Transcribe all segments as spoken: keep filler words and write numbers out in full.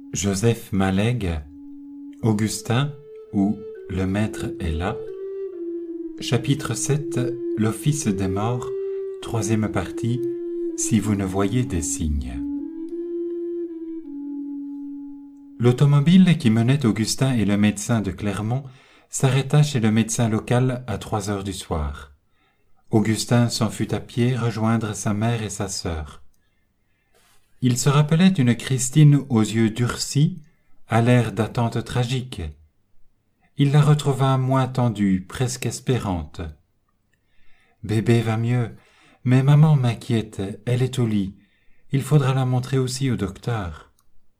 Joseph Malègue, Augustin ou Le Maître est là. Chapitre sept, l'Office des morts, troisième partie, si vous ne voyez des signes. L'automobile qui menait Augustin et le médecin de Clermont s'arrêta chez le médecin local à trois heures du soir. Augustin s'en fut à pied rejoindre sa mère et sa sœur. Il se rappelait une Christine aux yeux durcis, à l'air d'attente tragique. Il la retrouva moins tendue, presque espérante. « Bébé va mieux, mais maman m'inquiète, elle est au lit. Il faudra la montrer aussi au docteur. »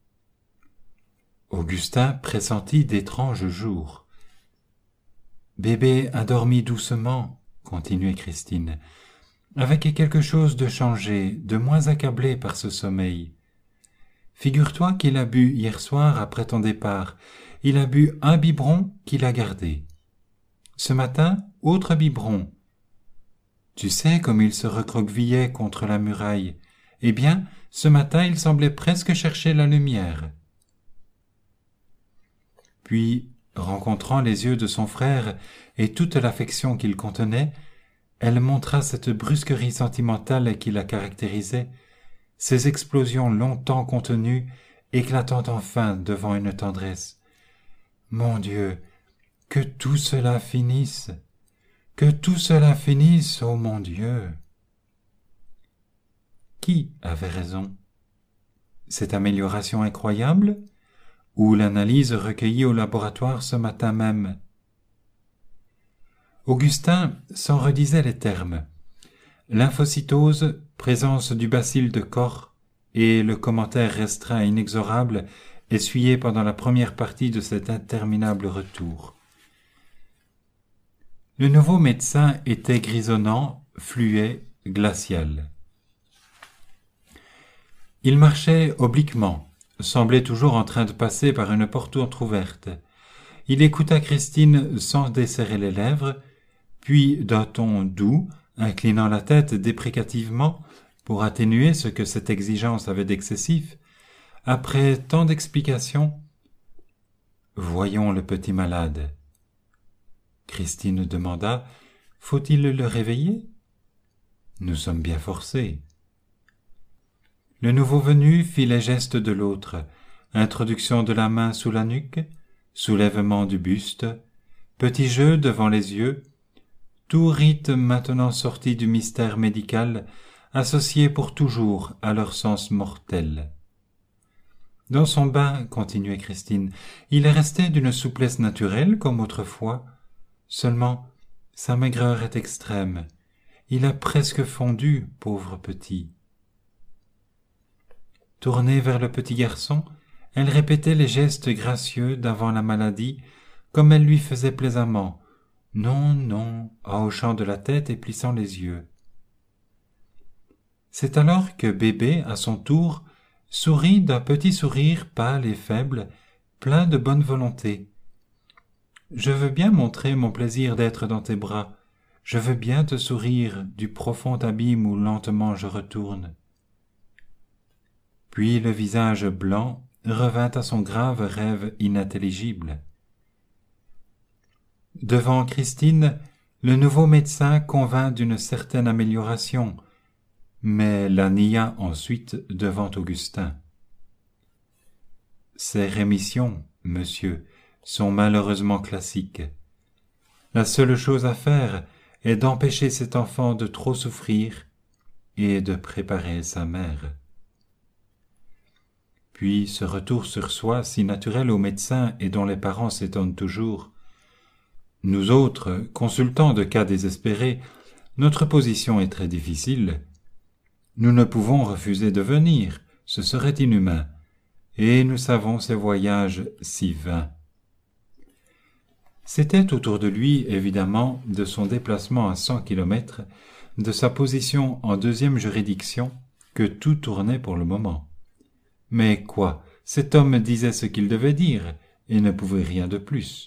Augustin pressentit d'étranges jours. « Bébé a dormi doucement, » continuait Christine, avec quelque chose de changé, de moins accablé par ce sommeil. Figure-toi qu'il a bu hier soir après ton départ. Il a bu un biberon qu'il a gardé. Ce matin, autre biberon. Tu sais comme il se recroquevillait contre la muraille. Eh bien, ce matin, il semblait presque chercher la lumière. Puis, rencontrant les yeux de son frère et toute l'affection qu'ils contenaient, elle montra cette brusquerie sentimentale qui la caractérisait, ces explosions longtemps contenues, éclatant enfin devant une tendresse. Mon Dieu, que tout cela finisse, que tout cela finisse, ô mon Dieu. Qui avait raison? Cette amélioration incroyable, ou l'analyse recueillie au laboratoire ce matin même? Augustin s'en redisait les termes. Lymphocytose, présence du bacille de Koch et le commentaire restreint et inexorable essuyé pendant la première partie de cet interminable retour. Le nouveau médecin était grisonnant, fluet, glacial. Il marchait obliquement, semblait toujours en train de passer par une porte entr'ouverte. Il écouta Christine sans desserrer les lèvres, puis d'un ton doux, inclinant la tête déprécativement pour atténuer ce que cette exigence avait d'excessif, après tant d'explications, « Voyons le petit malade. » Christine demanda, « Faut-il le réveiller ?»« Nous sommes bien forcés. » Le nouveau venu fit les gestes de l'autre, introduction de la main sous la nuque, soulèvement du buste, petit jeu devant les yeux, tout rite maintenant sorti du mystère médical, associé pour toujours à leur sens mortel. Dans son bain, continuait Christine, il est resté d'une souplesse naturelle comme autrefois, seulement sa maigreur est extrême, il a presque fondu, pauvre petit. Tournée vers le petit garçon, elle répétait les gestes gracieux d'avant la maladie, comme elle lui faisait plaisamment. Non, non, en hochant de la tête et plissant les yeux. C'est alors que bébé, à son tour, sourit d'un petit sourire pâle et faible, plein de bonne volonté. « Je veux bien montrer mon plaisir d'être dans tes bras, je veux bien te sourire du profond abîme où lentement je retourne. » Puis le visage blanc revint à son grave rêve inintelligible. Devant Christine, le nouveau médecin convint d'une certaine amélioration, mais la nia ensuite devant Augustin. Ces rémissions, monsieur, sont malheureusement classiques. La seule chose à faire est d'empêcher cet enfant de trop souffrir et de préparer sa mère. Puis ce retour sur soi si naturel au médecin et dont les parents s'étonnent toujours. Nous autres, consultants de cas désespérés, notre position est très difficile. Nous ne pouvons refuser de venir, ce serait inhumain, et nous savons ces voyages si vains. C'était autour de lui, évidemment, de son déplacement à cent kilomètres, de sa position en deuxième juridiction, que tout tournait pour le moment. Mais quoi, cet homme disait ce qu'il devait dire, et ne pouvait rien de plus.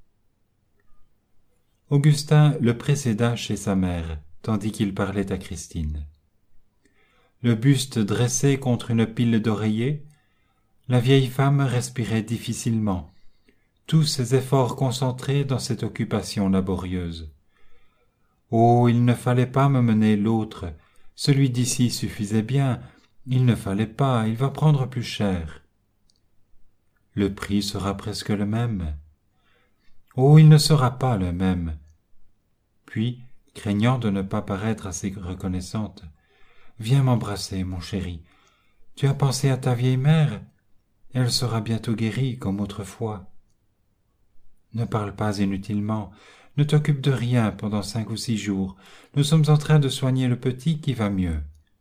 Augustin le précéda chez sa mère, tandis qu'il parlait à Christine. Le buste dressé contre une pile d'oreillers, La vieille femme respirait difficilement, tous ses efforts concentrés dans cette occupation laborieuse. Oh, il ne fallait pas me mener l'autre, celui d'ici suffisait bien, il ne fallait pas, il va prendre plus cher. Le prix sera presque le même. Oh, il ne sera pas le même. Puis, craignant de ne pas paraître assez reconnaissante, « Viens m'embrasser, mon chéri. Tu as pensé à ta vieille mère? Elle sera bientôt guérie comme autrefois. Ne parle pas inutilement, ne t'occupe de rien pendant cinq ou six jours. Nous sommes en train de soigner le petit qui va mieux. »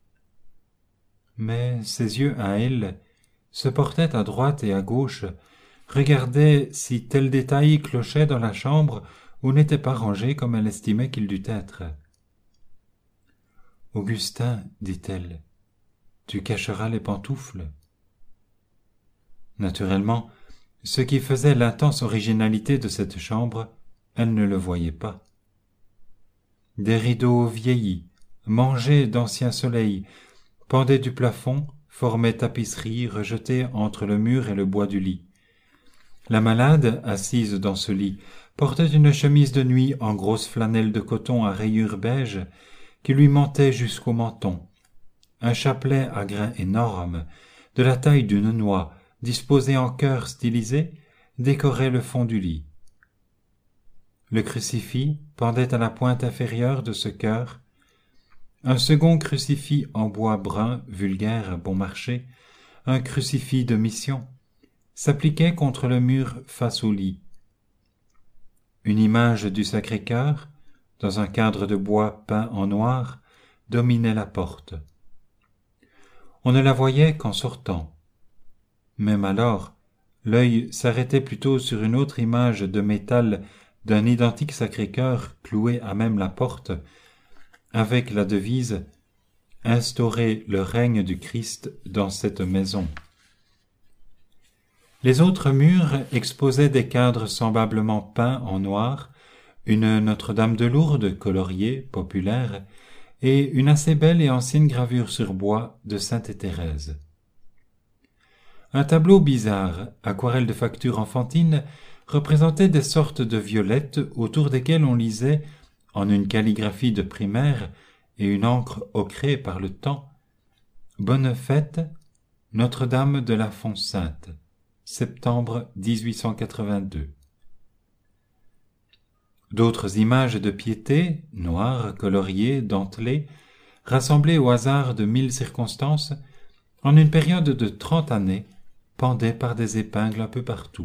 Mais ses yeux à elle se portaient à droite et à gauche, regardaient si tel détail clochait dans la chambre ou n'était pas rangé comme elle estimait qu'il dût être. « Augustin, dit-elle, tu cacheras les pantoufles. » Naturellement, ce qui faisait l'intense originalité de cette chambre, elle ne le voyait pas. Des rideaux vieillis, mangés d'anciens soleils, pendaient du plafond, formaient tapisserie rejetée entre le mur et le bois du lit. La malade, assise dans ce lit, portait une chemise de nuit en grosse flanelle de coton à rayures beige qui lui montait jusqu'au menton. Un chapelet à grains énormes, de la taille d'une noix, disposé en cœur stylisé, décorait le fond du lit. Le crucifix pendait à la pointe inférieure de ce cœur. Un second crucifix en bois brun, vulgaire, bon marché, un crucifix de mission, s'appliquait contre le mur face au lit. Une image du Sacré-Cœur, dans un cadre de bois peint en noir, dominait la porte. On ne la voyait qu'en sortant. Même alors, l'œil s'arrêtait plutôt sur une autre image de métal d'un identique Sacré-Cœur cloué à même la porte, avec la devise « Instaurer le règne du Christ dans cette maison ». Les autres murs exposaient des cadres semblablement peints en noir, une Notre-Dame de Lourdes coloriée, populaire, et une assez belle et ancienne gravure sur bois de Sainte Thérèse. Un tableau bizarre, aquarelle de facture enfantine, représentait des sortes de violettes autour desquelles on lisait, en une calligraphie de primaire et une encre ocrée par le temps, « Bonne fête, Notre-Dame de la Font-Sainte, septembre dix-huit cent quatre-vingt-deux ». D'autres images de piété, noires, coloriées, dentelées, rassemblées au hasard de mille circonstances, en une période de trente années, pendaient par des épingles un peu partout.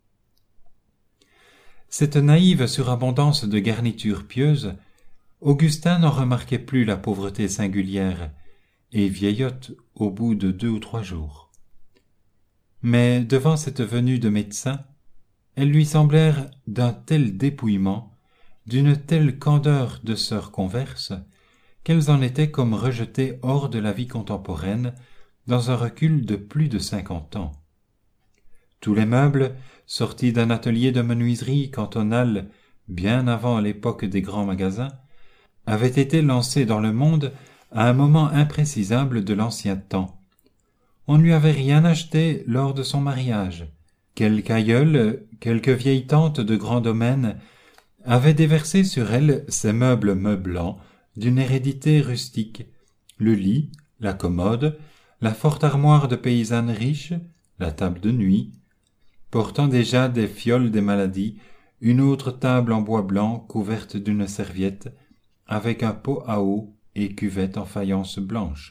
Cette naïve surabondance de garnitures pieuses, Augustin n'en remarquait plus la pauvreté singulière, et vieillotte au bout de deux ou trois jours. Mais devant cette venue de médecins, elles lui semblèrent d'un tel dépouillement, d'une telle candeur de sœurs converses, qu'elles en étaient comme rejetées hors de la vie contemporaine, dans un recul de plus de cinquante ans. Tous les meubles, sortis d'un atelier de menuiserie cantonale bien avant l'époque des grands magasins, avaient été lancés dans le monde à un moment imprécisable de l'ancien temps. On ne lui avait rien acheté lors de son mariage. Quelque aïeul, quelque vieille tante de grand domaine avait déversé sur elle ces meubles meublants d'une hérédité rustique, le lit, la commode, la forte armoire de paysanne riche, la table de nuit, portant déjà des fioles des maladies, une autre table en bois blanc couverte d'une serviette, avec un pot à eau et cuvette en faïence blanche.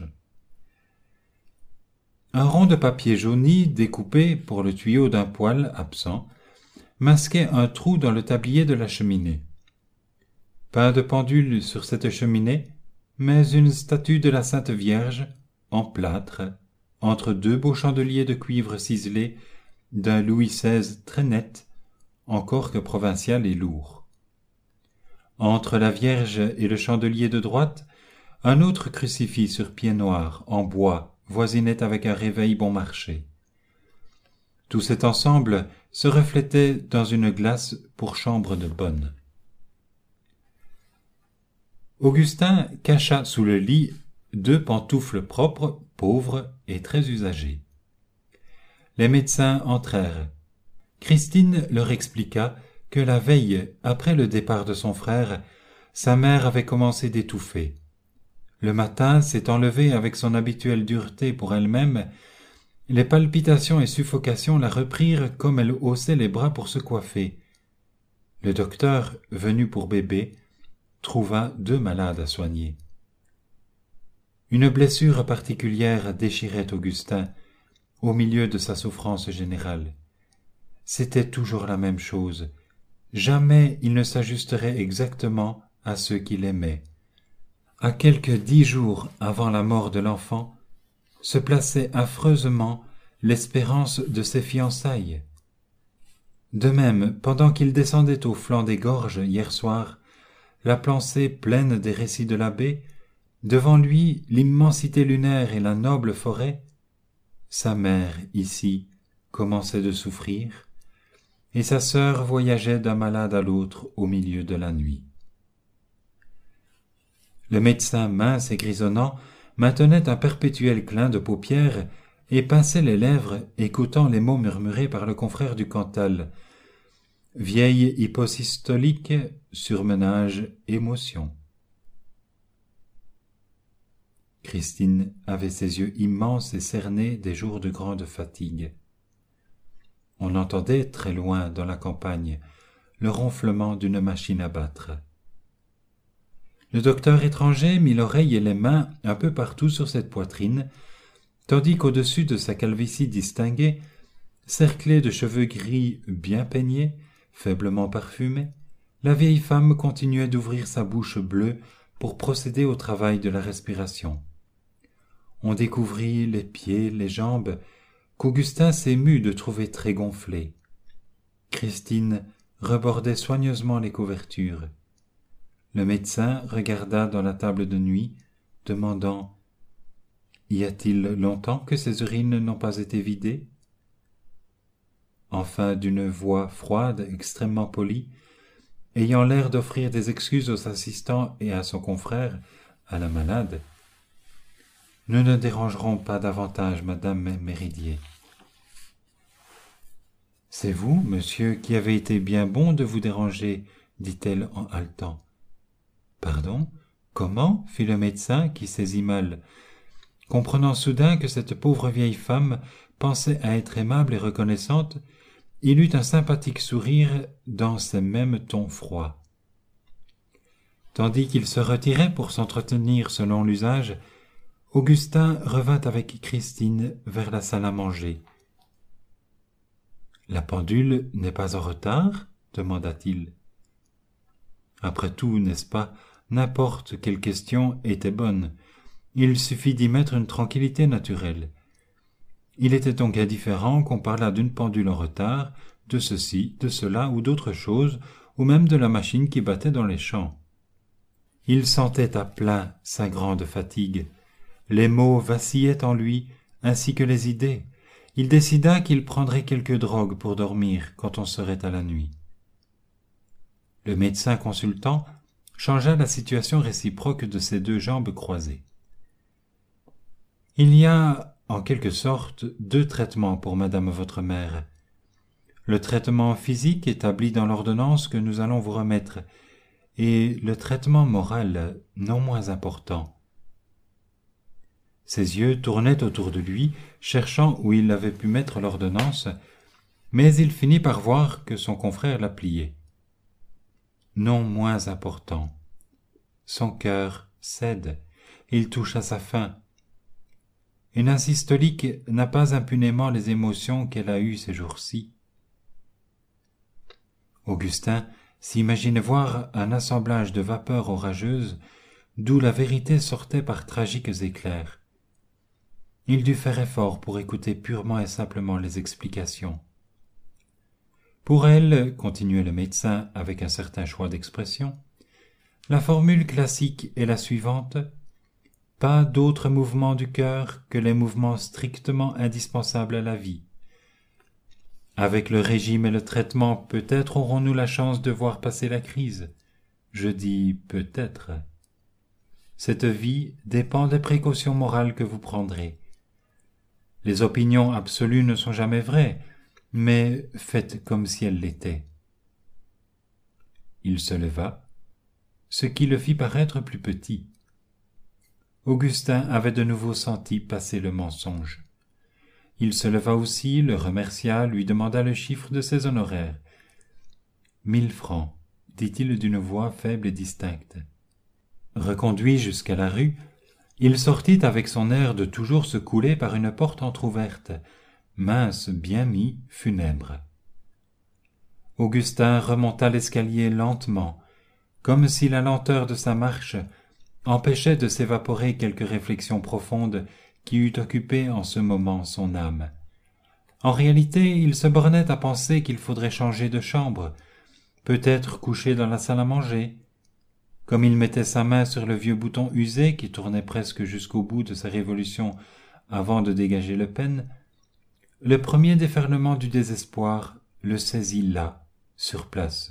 Un rond de papier jauni découpé pour le tuyau d'un poêle absent masquait un trou dans le tablier de la cheminée. Pas de pendule sur cette cheminée, mais une statue de la Sainte Vierge, en plâtre, entre deux beaux chandeliers de cuivre ciselé d'un Louis seize très net, encore que provincial et lourd. Entre la Vierge et le chandelier de droite, un autre crucifix sur pied noir, en bois, voisinait avec un réveil bon marché. Tout cet ensemble se reflétait dans une glace pour chambre de bonne. Augustin cacha sous le lit deux pantoufles propres, pauvres et très usagées. Les médecins entrèrent. Christine leur expliqua que la veille, après le départ de son frère, sa mère avait commencé d'étouffer. Le matin, s'étant levée avec son habituelle dureté pour elle-même, les palpitations et suffocations la reprirent comme elle haussait les bras pour se coiffer. Le docteur, venu pour bébé, trouva deux malades à soigner. Une blessure particulière déchirait Augustin, au milieu de sa souffrance générale. C'était toujours la même chose. Jamais il ne s'ajusterait exactement à ceux qu'il aimait. À quelques dix jours avant la mort de l'enfant, se plaçait affreusement l'espérance de ses fiançailles. De même, pendant qu'il descendait au flanc des gorges hier soir, la pensée pleine des récits de l'abbé, devant lui l'immensité lunaire et la noble forêt, sa mère, ici, commençait de souffrir, et sa sœur voyageait d'un malade à l'autre au milieu de la nuit. Le médecin mince et grisonnant maintenait un perpétuel clin de paupières et pinçait les lèvres, écoutant les mots murmurés par le confrère du Cantal. Vieille hyposystolique, surmenage, émotion. Christine avait ses yeux immenses et cernés des jours de grande fatigue. On entendait très loin dans la campagne le ronflement d'une machine à battre. Le docteur étranger mit l'oreille et les mains un peu partout sur cette poitrine, tandis qu'au-dessus de sa calvitie distinguée, cerclée de cheveux gris bien peignés, faiblement parfumés, la vieille femme continuait d'ouvrir sa bouche bleue pour procéder au travail de la respiration. On découvrit les pieds, les jambes, qu'Augustin s'émut de trouver très gonflées. Christine rebordait soigneusement les couvertures. Le médecin regarda dans la table de nuit, demandant « Y a-t-il longtemps que ces urines n'ont pas été vidées ?» Enfin, d'une voix froide, extrêmement polie, ayant l'air d'offrir des excuses aux assistants et à son confrère, à la malade, « Nous ne dérangerons pas davantage, madame Méridier. »« C'est vous, monsieur, qui avez été bien bon de vous déranger, » dit-elle en haletant. « Pardon, comment ?» fit le médecin, qui saisit mal, comprenant soudain que cette pauvre vieille femme pensait à être aimable et reconnaissante. Il eut un sympathique sourire dans ces mêmes tons froids. Tandis qu'il se retirait pour s'entretenir selon l'usage, Augustin revint avec Christine vers la salle à manger. « La pendule n'est pas en retard ?» demanda-t-il. Après tout, n'est-ce pas, n'importe quelle question était bonne. Il suffit d'y mettre une tranquillité naturelle. Il était donc indifférent qu'on parlât d'une pendule en retard, de ceci, de cela ou d'autre chose, ou même de la machine qui battait dans les champs. Il sentait à plein sa grande fatigue. Les mots vacillaient en lui, ainsi que les idées. Il décida qu'il prendrait quelque drogue pour dormir quand on serait à la nuit. Le médecin consultant changea la situation réciproque de ses deux jambes croisées. Il y a, en quelque sorte, deux traitements pour madame votre mère. Le traitement physique établi dans l'ordonnance que nous allons vous remettre, et le traitement moral non moins important. Ses yeux tournaient autour de lui, cherchant où il avait pu mettre l'ordonnance, mais il finit par voir que son confrère la pliait. Non moins important. Son cœur cède, il touche à sa fin. Une asystolique n'a pas impunément les émotions qu'elle a eues ces jours-ci. Augustin s'imaginait voir un assemblage de vapeurs orageuses, d'où la vérité sortait par tragiques éclairs. Il dut faire effort pour écouter purement et simplement les explications. Pour elle, continuait le médecin avec un certain choix d'expression, la formule classique est la suivante: pas d'autres mouvements du cœur que les mouvements strictement indispensables à la vie. Avec le régime et le traitement, peut-être aurons-nous la chance de voir passer la crise. Je dis peut-être. Cette vie dépend des précautions morales que vous prendrez. Les opinions absolues ne sont jamais vraies, mais faites comme si elles l'étaient. » Il se leva, ce qui le fit paraître plus petit. Augustin avait de nouveau senti passer le mensonge. Il se leva aussi, le remercia, lui demanda le chiffre de ses honoraires. « Mille francs, » dit-il d'une voix faible et distincte. Reconduit jusqu'à la rue, il sortit avec son air de toujours se couler par une porte entr'ouverte, mince, bien mis, funèbre. Augustin remonta l'escalier lentement, comme si la lenteur de sa marche empêchait de s'évaporer quelque réflexion profonde qui eût occupé en ce moment son âme. En réalité, il se bornait à penser qu'il faudrait changer de chambre, peut-être coucher dans la salle à manger. Comme il mettait sa main sur le vieux bouton usé qui tournait presque jusqu'au bout de sa révolution avant de dégager le pêne, le premier déferlement du désespoir le saisit là, sur place.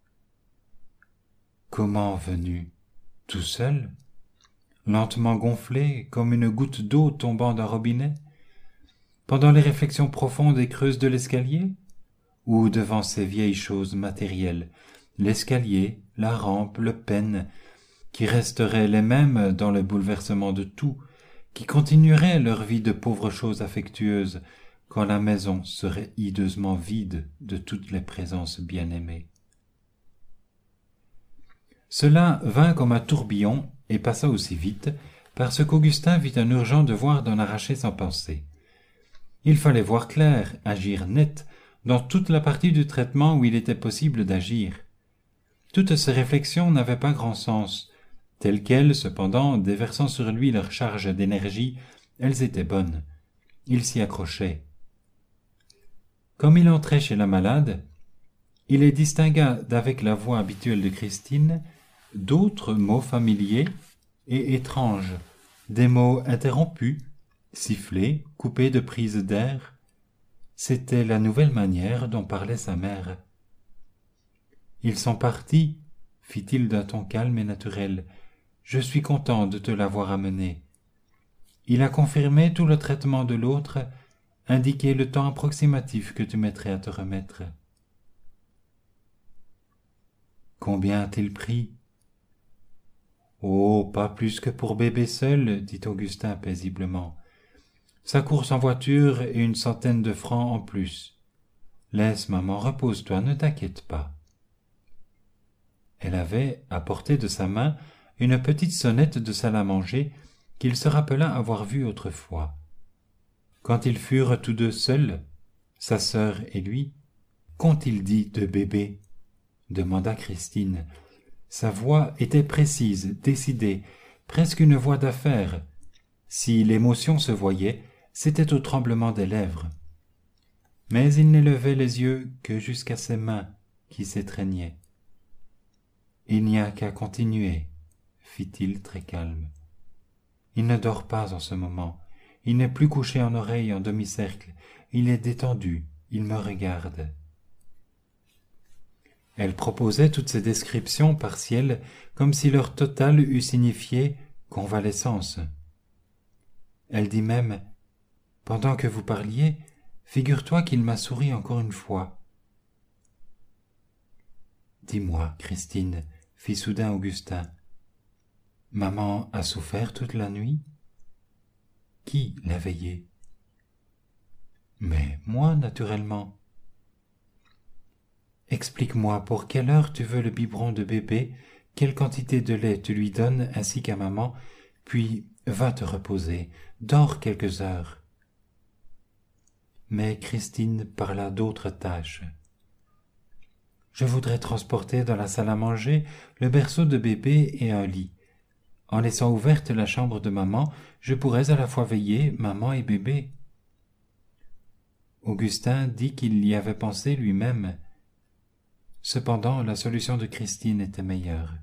Comment venu? Tout seul? Lentement gonflé, comme une goutte d'eau tombant d'un robinet? Pendant les réflexions profondes et creuses de l'escalier? Ou devant ces vieilles choses matérielles, l'escalier, la rampe, le pêne, qui resteraient les mêmes dans le bouleversement de tout, qui continueraient leur vie de pauvres choses affectueuses, quand la maison serait hideusement vide de toutes les présences bien-aimées. Cela vint comme un tourbillon et passa aussi vite, parce qu'Augustin vit un urgent devoir d'en arracher sans penser. Il fallait voir clair, agir net, dans toute la partie du traitement où il était possible d'agir. Toutes ces réflexions n'avaient pas grand sens. Telles quelles, cependant, déversant sur lui leur charge d'énergie, elles étaient bonnes. Il s'y accrochait. Comme il entrait chez la malade, il les distingua d'avec la voix habituelle de Christine d'autres mots familiers et étranges, des mots interrompus, sifflés, coupés de prises d'air. C'était la nouvelle manière dont parlait sa mère. « Ils sont partis, » fit-il d'un ton calme et naturel. « Je suis content de te l'avoir amené. » Il a confirmé tout le traitement de l'autre, indiqué le temps approximatif que tu mettrais à te remettre. « Combien a-t-il pris ?»« Oh, pas plus que pour bébé seul, » dit Augustin paisiblement. « Sa course en voiture et une centaine de francs en plus. Laisse, maman, repose-toi, ne t'inquiète pas. » Elle avait, à portée de sa main, une petite sonnette de salle à manger qu'il se rappela avoir vue autrefois. Quand ils furent tous deux seuls, sa sœur et lui, « Qu'ont-ils dit de bébé ?» demanda Christine. Sa voix était précise, décidée, presque une voix d'affaire. Si l'émotion se voyait, c'était au tremblement des lèvres. Mais il n'élevait les yeux que jusqu'à ses mains qui s'étreignaient. « Il n'y a qu'à continuer, » fit-il très calme. « Il ne dort pas en ce moment. Il n'est plus couché en oreille en demi-cercle. Il est détendu. Il me regarde. » Elle proposait toutes ces descriptions partielles comme si leur total eût signifié convalescence. Elle dit même « Pendant que vous parliez, figure-toi qu'il m'a souri encore une fois. » « Dis-moi, Christine, » fit soudain Augustin, « maman a souffert toute la nuit ?»« Qui l'a veillée ?»« Mais moi, naturellement. »« Explique-moi pour quelle heure tu veux le biberon de bébé, quelle quantité de lait tu lui donnes ainsi qu'à maman, puis va te reposer, dors quelques heures. » Mais Christine parla d'autres tâches. « Je voudrais transporter dans la salle à manger le berceau de bébé et un lit. En laissant ouverte la chambre de maman, je pourrais à la fois veiller maman et bébé. » Augustin dit qu'il y avait pensé lui-même. Cependant, la solution de Christine était meilleure.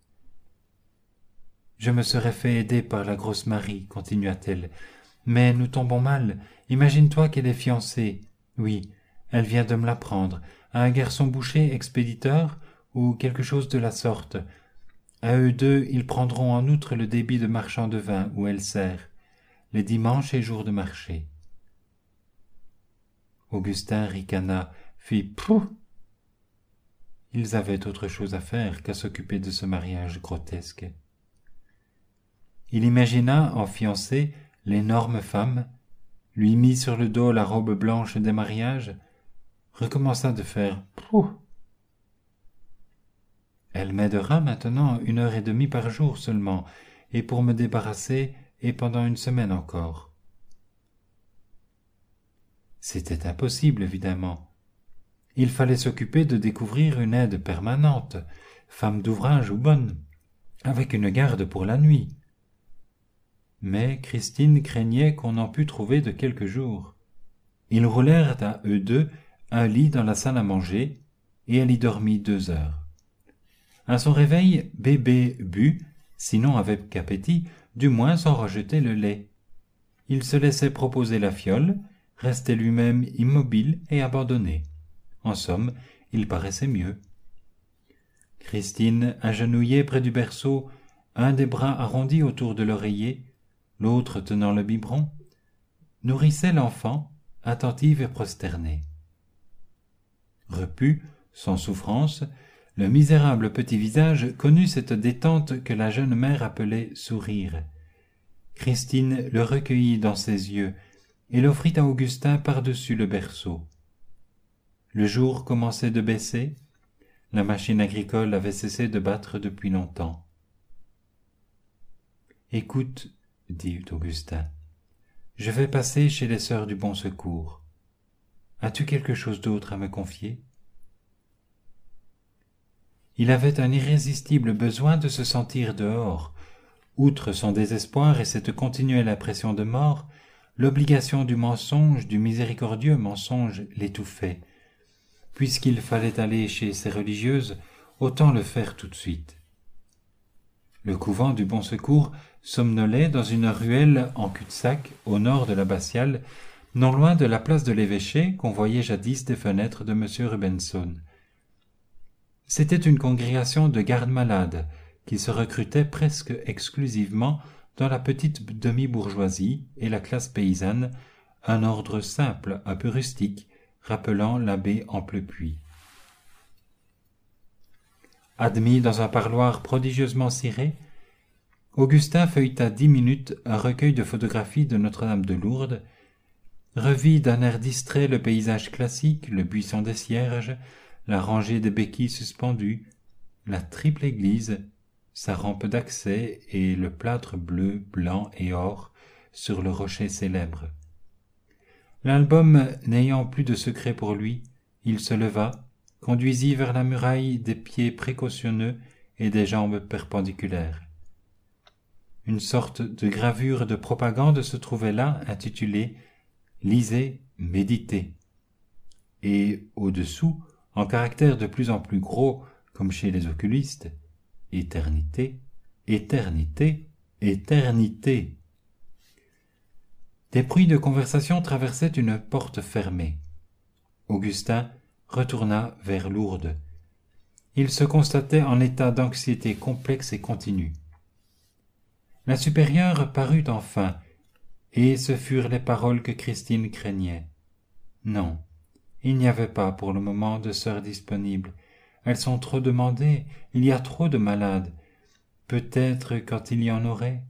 « Je me serais fait aider par la grosse Marie, continua-t-elle, mais nous tombons mal. Imagine-toi qu'elle est fiancée. Oui, elle vient de me l'apprendre, à un garçon boucher expéditeur ou quelque chose de la sorte. À eux deux, ils prendront en outre le débit de marchand de vin où elle sert, les dimanches et jours de marché. Augustin ricana, fit « Pouh !» Ils avaient autre chose à faire qu'à s'occuper de ce mariage grotesque. Il imagina, en fiancée, l'énorme femme, lui mit sur le dos la robe blanche des mariages, recommença de faire « Pouh !» Elle m'aidera maintenant une heure et demie par jour seulement, et pour me débarrasser, et pendant une semaine encore. C'était impossible, évidemment. Il fallait s'occuper de découvrir une aide permanente, femme d'ouvrage ou bonne, avec une garde pour la nuit. Mais Christine craignait qu'on n'en pût trouver de quelques jours. Ils roulèrent à eux deux un lit dans la salle à manger, et elle y dormit deux heures. À son réveil, bébé but, sinon avec appétit, du moins sans rejeter le lait. Il se laissait proposer la fiole, restait lui-même immobile et abandonné. En somme, il paraissait mieux. Christine, agenouillée près du berceau, un des bras arrondis autour de l'oreiller, l'autre tenant le biberon, nourrissait l'enfant, attentive et prosternée. Repu, sans souffrance, le misérable petit visage connut cette détente que la jeune mère appelait sourire. Christine le recueillit dans ses yeux et l'offrit à Augustin par-dessus le berceau. Le jour commençait de baisser, la machine agricole avait cessé de battre depuis longtemps. « Écoute, dit Augustin, je vais passer chez les sœurs du Bon Secours. As-tu quelque chose d'autre à me confier ?» Il avait un irrésistible besoin de se sentir dehors. Outre son désespoir et cette continuelle impression de mort, l'obligation du mensonge, du miséricordieux mensonge, l'étouffait. Puisqu'il fallait aller chez ces religieuses, autant le faire tout de suite. Le couvent du Bon Secours somnolait dans une ruelle en cul-de-sac au nord de l'abbatiale, non loin de la place de l'évêché qu'on voyait jadis des fenêtres de M. Rubenson. C'était une congrégation de gardes-malades qui se recrutait presque exclusivement dans la petite demi-bourgeoisie et la classe paysanne, un ordre simple, un peu rustique, rappelant l'abbé Amplepuis. Admis dans un parloir prodigieusement ciré, Augustin feuilleta dix minutes un recueil de photographies de Notre-Dame de Lourdes, revit d'un air distrait le paysage classique, le buisson des cierges, la rangée des béquilles suspendues, la triple église, sa rampe d'accès et le plâtre bleu, blanc et or sur le rocher célèbre. L'album n'ayant plus de secret pour lui, il se leva, conduisit vers la muraille des pieds précautionneux et des jambes perpendiculaires. Une sorte de gravure de propagande se trouvait là, intitulée « Lisez, méditez » et au-dessous, en caractères de plus en plus gros, comme chez les oculistes, « Éternité, éternité, éternité ». Des bruits de conversation traversaient une porte fermée. Augustin retourna vers Lourdes. Il se constatait en état d'anxiété complexe et continue. La supérieure parut enfin, et ce furent les paroles que Christine craignait. Non, il n'y avait pas pour le moment de sœurs disponibles. Elles sont trop demandées, il y a trop de malades. Peut-être quand il y en aurait.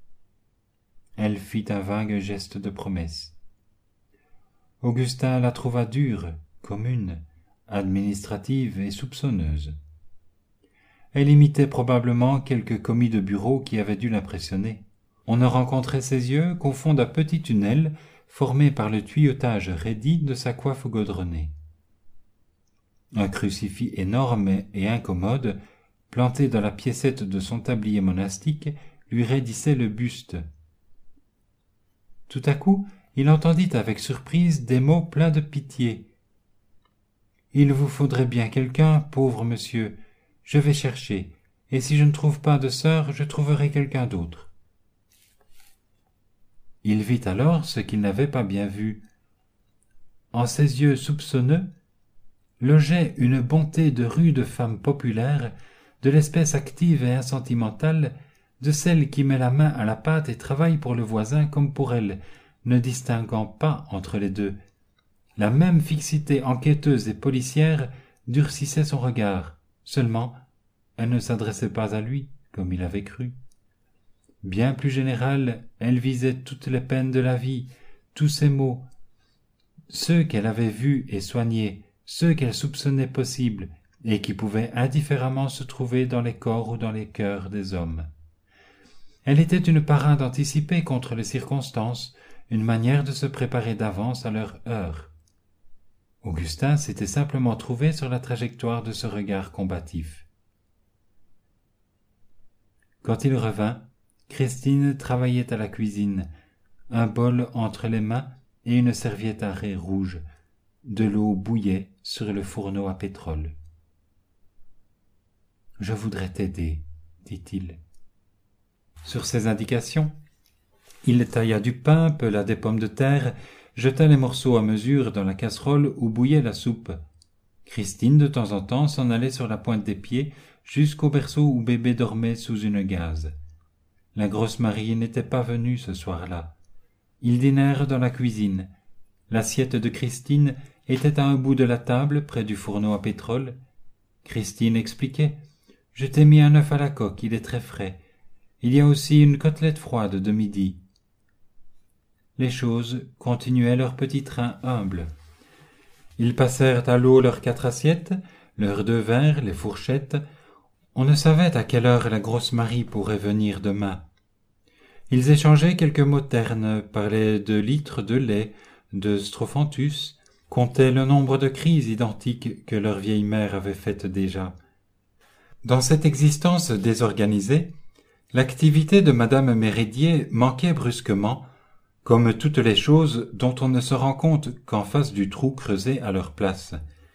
Elle fit un vague geste de promesse. Augustin la trouva dure, commune, administrative et soupçonneuse. Elle imitait probablement quelque commis de bureau qui avait dû l'impressionner. On ne rencontrait ses yeux qu'au fond d'un petit tunnel formé par le tuyautage raidi de sa coiffe gaudronnée. Un crucifix énorme et incommode, planté dans la piécette de son tablier monastique, lui raidissait le buste. Tout à coup, il entendit avec surprise des mots pleins de pitié. « Il vous faudrait bien quelqu'un, pauvre monsieur. Je vais chercher, et si je ne trouve pas de sœur, je trouverai quelqu'un d'autre. » Il vit alors ce qu'il n'avait pas bien vu. En ses yeux soupçonneux, logeait une bonté de rude femme populaire, de l'espèce active et insentimentale, de celle qui met la main à la pâte et travaille pour le voisin comme pour elle, ne distinguant pas entre les deux, La même fixité enquêteuse et policière durcissait son regard. Seulement, elle ne s'adressait pas à lui, comme il avait cru. Bien plus générale, elle visait toutes les peines de la vie, tous ses maux, ceux qu'elle avait vus et soignés, ceux qu'elle soupçonnait possibles, et qui pouvaient indifféremment se trouver dans les corps ou dans les cœurs des hommes. Elle était une parade anticipée contre les circonstances, une manière de se préparer d'avance à leur heure. Augustin s'était simplement trouvé sur la trajectoire de ce regard combatif. Quand il revint, Christine travaillait à la cuisine, un bol entre les mains et une serviette à raies rouges. De l'eau bouillait sur le fourneau à pétrole. « Je voudrais t'aider, » dit-il. Sur ces indications, il tailla du pain, pela des pommes de terre, jeta les morceaux à mesure dans la casserole où bouillait la soupe. Christine, de temps en temps, s'en allait sur la pointe des pieds jusqu'au berceau où bébé dormait sous une gaze. La grosse Marie n'était pas venue ce soir-là. Ils dînèrent dans la cuisine. L'assiette de Christine était à un bout de la table, près du fourneau à pétrole. Christine expliquait. « Je t'ai mis un œuf à la coque, il est très frais. Il y a aussi une côtelette froide de midi. » Les choses continuaient leur petit train humble. Ils passèrent à l'eau leurs quatre assiettes, leurs deux verres, les fourchettes. On ne savait à quelle heure la grosse Marie pourrait venir demain. Ils échangeaient quelques mots ternes, parlaient de litres de lait, de Strophanthus, comptaient le nombre de crises identiques que leur vieille mère avait faites déjà. Dans cette existence désorganisée, l'activité de madame Méridier manquait brusquement, comme toutes les choses dont on ne se rend compte qu'en face du trou creusé à leur place.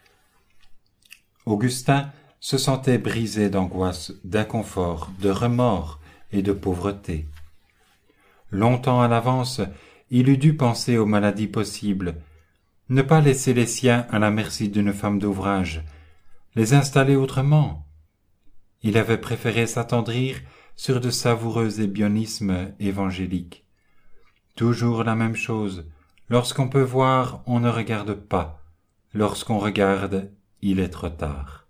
Augustin se sentait brisé d'angoisse, d'inconfort, de remords et de pauvreté. Longtemps à l'avance, il eût dû penser aux maladies possibles, ne pas laisser les siens à la merci d'une femme d'ouvrage, les installer autrement. Il avait préféré s'attendrir sur de savoureux ébionismes évangéliques. Toujours la même chose. Lorsqu'on peut voir, on ne regarde pas. Lorsqu'on regarde, il est trop tard.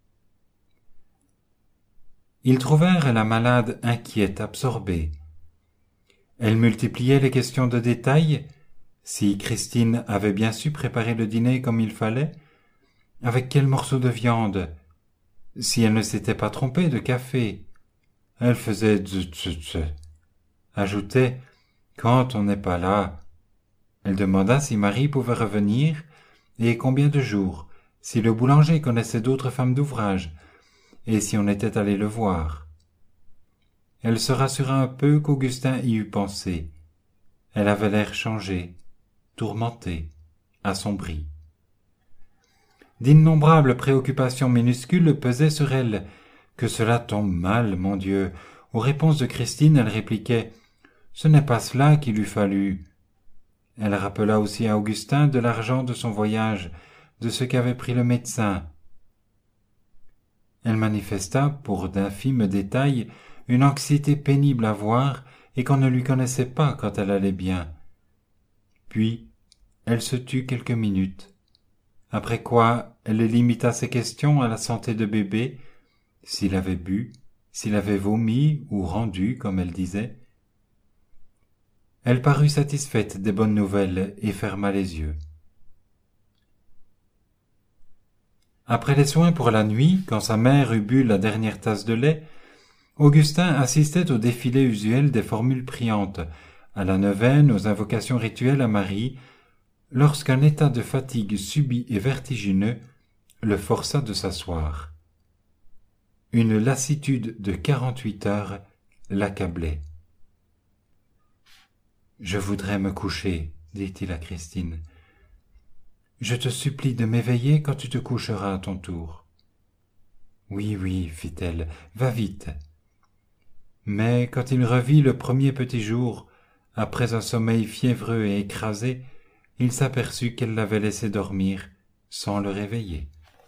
Ils trouvèrent la malade inquiète, absorbée. Elle multipliait les questions de détail. Si Christine avait bien su préparer le dîner comme il fallait, avec quel morceau de viande, si elle ne s'était pas trompée de café, elle faisait tz tz tz, ajoutait quand on n'est pas là. Elle demanda si Marie pouvait revenir et combien de jours, si le boulanger connaissait d'autres femmes d'ouvrage et si on était allé le voir. Elle se rassura un peu qu'Augustin y eût pensé. Elle avait l'air changé, tourmenté, assombri. D'innombrables préoccupations minuscules pesaient sur elle. Que cela tombe mal, mon Dieu. Aux réponses de Christine, elle répliquait « Ce n'est pas cela qu'il eût fallu. » Elle rappela aussi à Augustin de l'argent de son voyage, de ce qu'avait pris le médecin. Elle manifesta, pour d'infimes détails, une anxiété pénible à voir et qu'on ne lui connaissait pas quand elle allait bien. Puis, elle se tut quelques minutes, après quoi elle limita ses questions à la santé de bébé, s'il avait bu, s'il avait vomi ou rendu, comme elle disait. Elle parut satisfaite des bonnes nouvelles et ferma les yeux. Après les soins pour la nuit, quand sa mère eut bu la dernière tasse de lait, Augustin assistait au défilé usuel des formules priantes, à la neuvaine, aux invocations rituelles à Marie, lorsqu'un état de fatigue subit et vertigineux le força de s'asseoir. Une lassitude de quarante-huit heures l'accablait. « Je voudrais me coucher, » dit-il à Christine. « Je te supplie de m'éveiller quand tu te coucheras à ton tour. »« Oui, oui, fit-elle, va vite. » Mais quand il revit le premier petit jour, après un sommeil fiévreux et écrasé, il s'aperçut qu'elle l'avait laissé dormir sans le réveiller.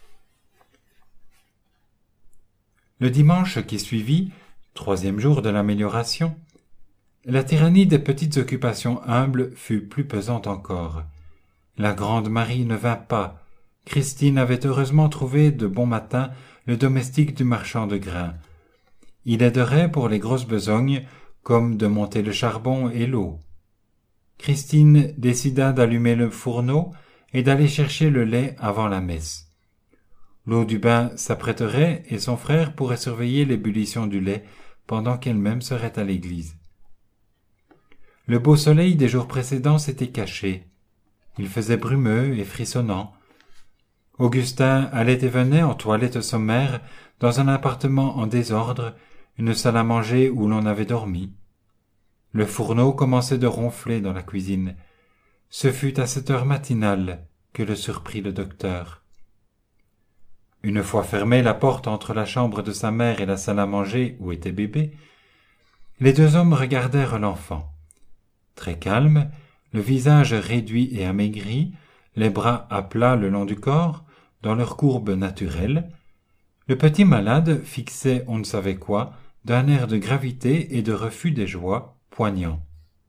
Le dimanche qui suivit, troisième jour de l'amélioration, la tyrannie des petites occupations humbles fut plus pesante encore. La grande Marie ne vint pas. Christine avait heureusement trouvé de bon matin le domestique du marchand de grains. Il aiderait pour les grosses besognes, comme de monter le charbon et l'eau. Christine décida d'allumer le fourneau et d'aller chercher le lait avant la messe. L'eau du bain s'apprêterait et son frère pourrait surveiller l'ébullition du lait pendant qu'elle-même serait à l'église. Le beau soleil des jours précédents s'était caché. Il faisait brumeux et frissonnant. Augustin allait et venait en toilette sommaire dans un appartement en désordre, une salle à manger où l'on avait dormi. Le fourneau commençait de ronfler dans la cuisine. Ce fut à cette heure matinale que le surprit le docteur. Une fois fermée la porte entre la chambre de sa mère et la salle à manger où était bébé, les deux hommes regardèrent l'enfant. Très calme, le visage réduit et amaigri, les bras à plat le long du corps, dans leur courbe naturelle, le petit malade fixait on ne savait quoi d'un air de gravité et de refus des joies poignant.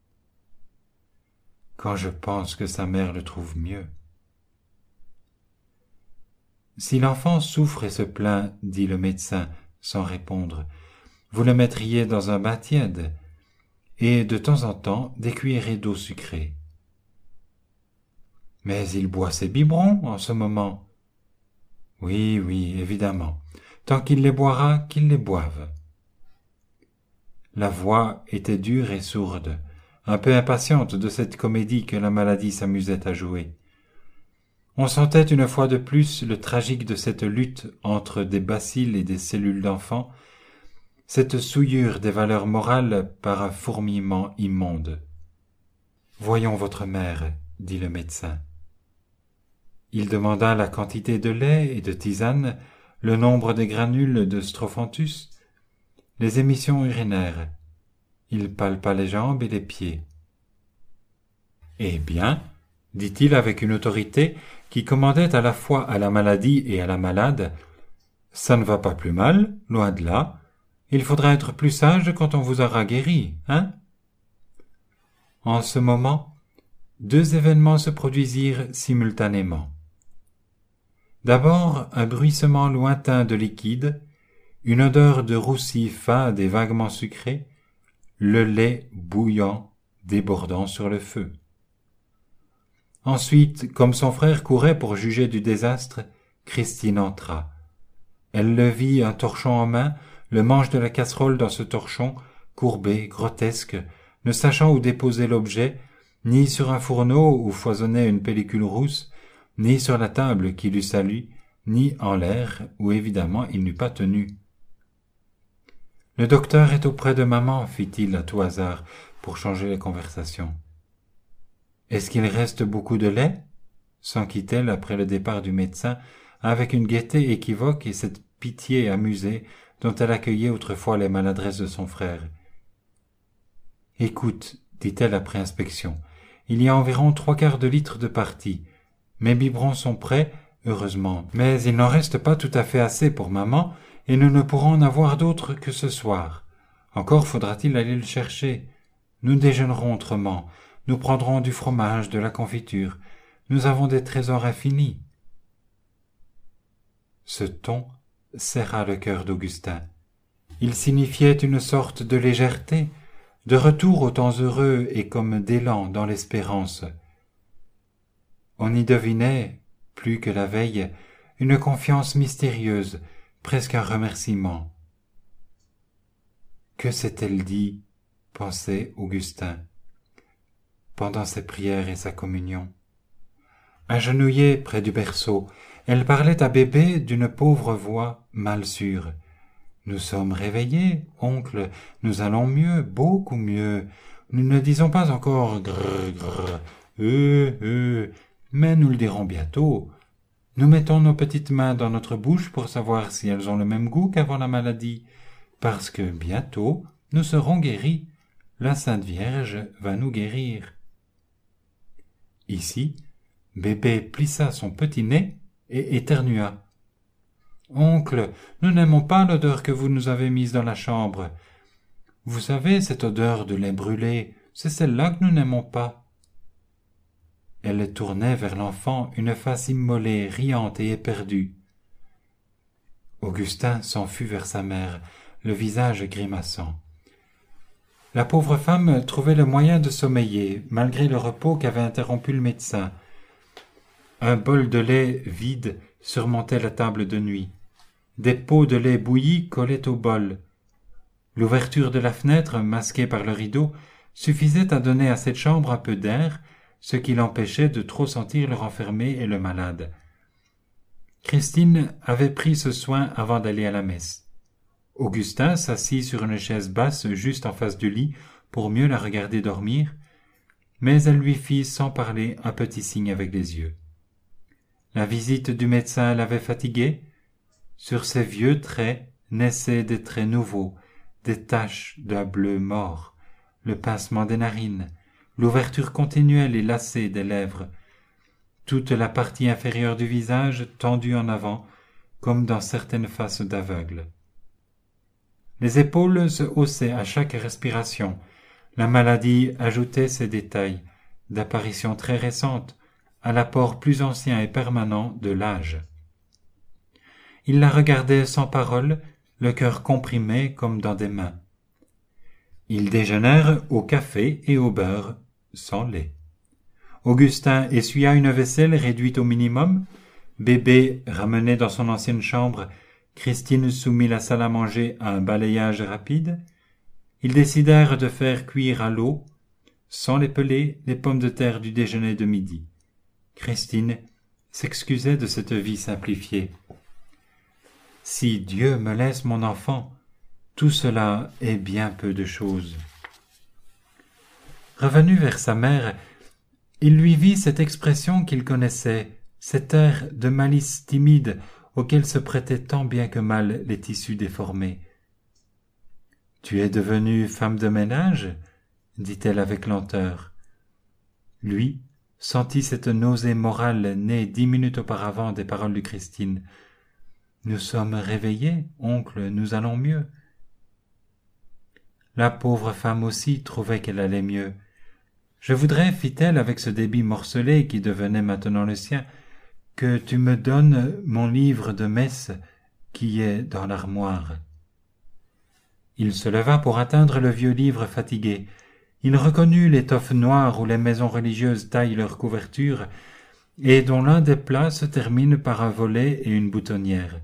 Quand je pense que sa mère le trouve mieux. Si l'enfant souffre et se plaint, dit le médecin sans répondre, vous le mettriez dans un bain tiède et de temps en temps des cuillerées d'eau sucrée. Mais il boit ses biberons en ce moment. Oui, oui, évidemment. Tant qu'il les boira, qu'il les boive. La voix était dure et sourde, un peu impatiente de cette comédie que la maladie s'amusait à jouer. On sentait une fois de plus le tragique de cette lutte entre des bacilles et des cellules d'enfants, cette souillure des valeurs morales par un fourmillement immonde. « Voyons votre mère, » dit le médecin. Il demanda la quantité de lait et de tisane, le nombre des granules de strophanthus, les émissions urinaires. Il palpa les jambes et les pieds. « Eh bien, dit-il avec une autorité qui commandait à la fois à la maladie et à la malade, ça ne va pas plus mal, loin de là. Il faudra être plus sage quand on vous aura guéri, hein ?» En ce moment, deux événements se produisirent simultanément. D'abord, un bruissement lointain de liquide, une odeur de roussi fade et vaguement sucrée, le lait bouillant débordant sur le feu. Ensuite, comme son frère courait pour juger du désastre, Christine entra. Elle le vit, un torchon en main, le manche de la casserole dans ce torchon, courbé, grotesque, ne sachant où déposer l'objet, ni sur un fourneau où foisonnait une pellicule rousse, ni sur la table qui l'eût sali, ni en l'air où évidemment il n'eût pas tenu. « Le docteur est auprès de maman, fit-il à tout hasard, pour changer la conversation. « Est-ce qu'il reste beaucoup de lait ?» s'enquit-elle après le départ du médecin, avec une gaieté équivoque et cette pitié amusée dont elle accueillait autrefois les maladresses de son frère. « Écoute, dit-elle après inspection, il y a environ trois quarts de litre de partie. Mes biberons sont prêts, heureusement, mais il n'en reste pas tout à fait assez pour maman, et nous ne pourrons en avoir d'autres que ce soir. Encore faudra-t-il aller le chercher. Nous déjeunerons autrement, nous prendrons du fromage, de la confiture, nous avons des trésors infinis. » Ce ton serra le cœur d'Augustin. Il signifiait une sorte de légèreté, de retour aux temps heureux et comme d'élan dans l'espérance. On y devinait, plus que la veille, une confiance mystérieuse, presque un remerciement. Que s'est-elle dit, pensait Augustin, pendant ses prières et sa communion. Agenouillée près du berceau, elle parlait à bébé d'une pauvre voix mal sûre. « Nous sommes réveillés, oncle, nous allons mieux, beaucoup mieux. Nous ne disons pas encore grrr, grrr, euh, euh, mais nous le dirons bientôt. Nous mettons nos petites mains dans notre bouche pour savoir si elles ont le même goût qu'avant la maladie, parce que bientôt nous serons guéris. La Sainte Vierge va nous guérir. » Ici, bébé plissa son petit nez et éternua. « Oncle, nous n'aimons pas l'odeur que vous nous avez mise dans la chambre. Vous savez, cette odeur de lait brûlé, c'est celle-là que nous n'aimons pas. » Elle tournait vers l'enfant une face immolée, riante et éperdue. Augustin s'enfuit vers sa mère, le visage grimaçant. La pauvre femme trouvait le moyen de sommeiller, malgré le repos qu'avait interrompu le médecin. Un bol de lait vide surmontait la table de nuit. Des pots de lait bouilli collaient au bol. L'ouverture de la fenêtre, masquée par le rideau, suffisait à donner à cette chambre un peu d'air, ce qui l'empêchait de trop sentir le renfermé et le malade. Christine avait pris ce soin avant d'aller à la messe. Augustin s'assit sur une chaise basse juste en face du lit pour mieux la regarder dormir, mais elle lui fit sans parler un petit signe avec les yeux. La visite du médecin l'avait fatiguée. Sur ses vieux traits naissaient des traits nouveaux, des taches d'un bleu mort, le pincement des narines, l'ouverture continuelle et lassée des lèvres, toute la partie inférieure du visage tendue en avant, comme dans certaines faces d'aveugles. Les épaules se haussaient à chaque respiration. La maladie ajoutait ces détails, d'apparition très récente, à l'apport plus ancien et permanent de l'âge. Il la regardait sans parole, le cœur comprimé comme dans des mains. Ils déjeunèrent au café et au beurre, sans lait. Augustin essuya une vaisselle réduite au minimum, bébé ramené dans son ancienne chambre, Christine soumit la salle à manger à un balayage rapide. Ils décidèrent de faire cuire à l'eau, sans les peler, les pommes de terre du déjeuner de midi. Christine s'excusait de cette vie simplifiée. « Si Dieu me laisse mon enfant, tout cela est bien peu de choses. » Revenu vers sa mère, il lui vit cette expression qu'il connaissait, cet air de malice timide auquel se prêtaient tant bien que mal les tissus déformés. « Tu es devenue femme de ménage ?» dit-elle avec lenteur. Lui sentit cette nausée morale née dix minutes auparavant des paroles de Christine. « Nous sommes réveillés, oncle, nous allons mieux. » La pauvre femme aussi trouvait qu'elle allait mieux. « Je voudrais, fit-elle avec ce débit morcelé qui devenait maintenant le sien, que tu me donnes mon livre de messe qui est dans l'armoire. » Il se leva pour atteindre le vieux livre fatigué. Il reconnut l'étoffe noire où les maisons religieuses taillent leurs couvertures et dont l'un des plats se termine par un volet et une boutonnière.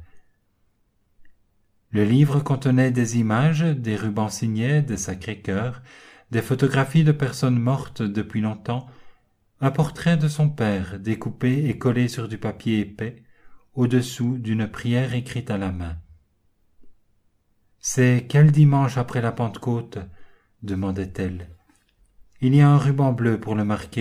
Le livre contenait des images, des rubans signés, des Sacré-Cœur, des photographies de personnes mortes depuis longtemps, un portrait de son père découpé et collé sur du papier épais, au-dessous d'une prière écrite à la main. « C'est quel dimanche après la Pentecôte ?» demandait-elle. « Il y a un ruban bleu pour le marquer. »«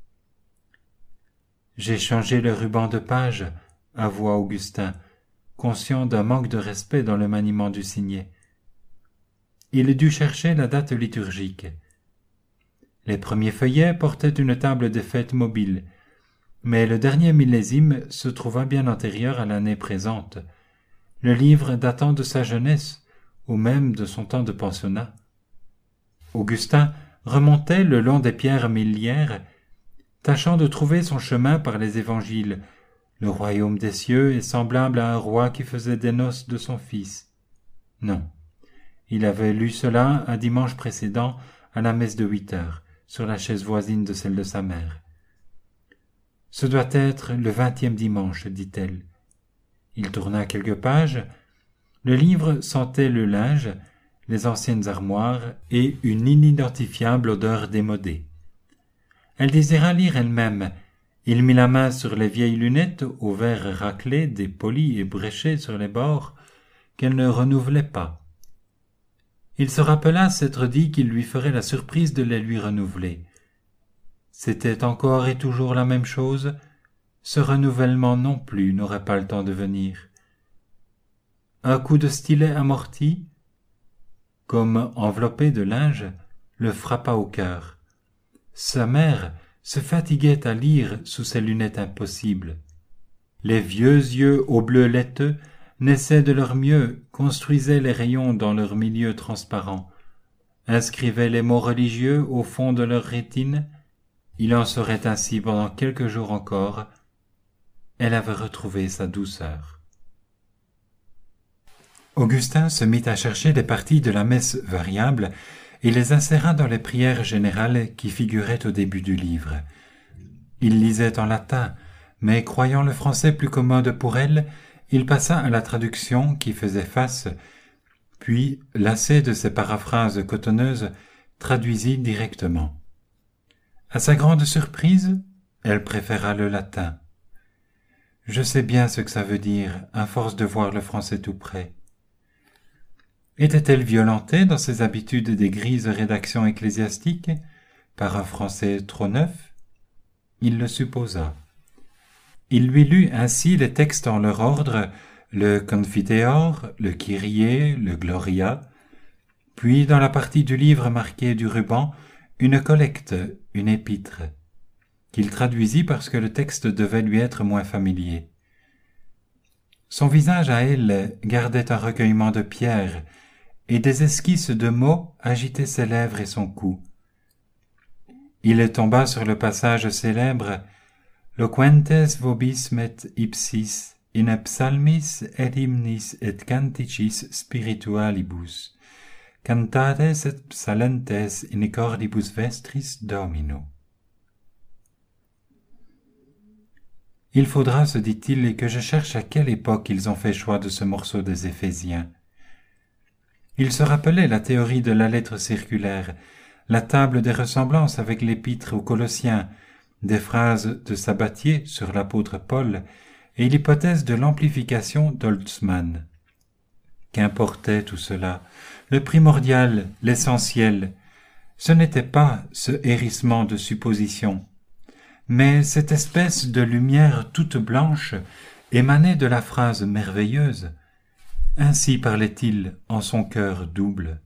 J'ai changé le ruban de page, » avoua Augustin, conscient d'un manque de respect dans le maniement du signet. Il dut chercher la date liturgique. Les premiers feuillets portaient une table des fêtes mobile, mais le dernier millésime se trouva bien antérieur à l'année présente, le livre datant de sa jeunesse, ou même de son temps de pensionnat. Augustin remontait le long des pierres miliaires, tâchant de trouver son chemin par les évangiles. Le royaume des cieux est semblable à un roi qui faisait des noces de son fils. Non, il avait lu cela un dimanche précédent à la messe de huit heures, sur la chaise voisine de celle de sa mère. « Ce doit être le vingtième dimanche, dit-elle. » Il tourna quelques pages. Le livre sentait le linge, les anciennes armoires et une inidentifiable odeur démodée. Elle désirait lire elle-même. Il mit la main sur les vieilles lunettes aux verres raclés, dépolis et bréchés sur les bords, qu'elle ne renouvelait pas. Il se rappela s'être dit qu'il lui ferait la surprise de les lui renouveler. C'était encore et toujours la même chose, ce renouvellement non plus n'aurait pas le temps de venir. Un coup de stylet amorti, comme enveloppé de linge, le frappa au cœur. Sa mère se fatiguait à lire sous ses lunettes impossibles. Les vieux yeux au bleu laiteux naissaient de leur mieux, construisaient les rayons dans leur milieu transparent, inscrivaient les mots religieux au fond de leur rétine, Il en serait ainsi pendant quelques jours encore. Elle avait retrouvé sa douceur. Augustin se mit à chercher les parties de la messe variable et les inséra dans les prières générales qui figuraient au début du livre. Il lisait en latin, mais croyant le français plus commode pour elle, il passa à la traduction qui faisait face, puis, lassé de ses paraphrases cotonneuses, traduisit directement. À sa grande surprise, elle préféra le latin. Je sais bien ce que ça veut dire, à force de voir le français tout près. Était-elle violentée dans ses habitudes des grises rédactions ecclésiastiques par un français trop neuf? Il le supposa. Il lui lut ainsi les textes en leur ordre, le Confiteor, le Kyrie, le Gloria, puis dans la partie du livre marquée du ruban, une collecte, une épître, qu'il traduisit parce que le texte devait lui être moins familier. Son visage à elle gardait un recueillement de pierres, et des esquisses de mots agitaient ses lèvres et son cou. Il tomba sur le passage célèbre « Loquentes vobis met ipsis in psalmis et hymnis et canticis spiritualibus, cantates et psalentes in cordibus vestris Domino. » Il faudra, se dit-il, que je cherche à quelle époque ils ont fait choix de ce morceau des Éphésiens. Il se rappelait la théorie de la lettre circulaire, la table des ressemblances avec l'épître aux Colossiens, des phrases de Sabatier sur l'apôtre Paul et l'hypothèse de l'amplification d'Holtzmann. Qu'importait tout cela? Le primordial, l'essentiel, ce n'était pas ce hérissement de suppositions, mais cette espèce de lumière toute blanche émanait de la phrase merveilleuse. Ainsi parlait-il en son cœur double.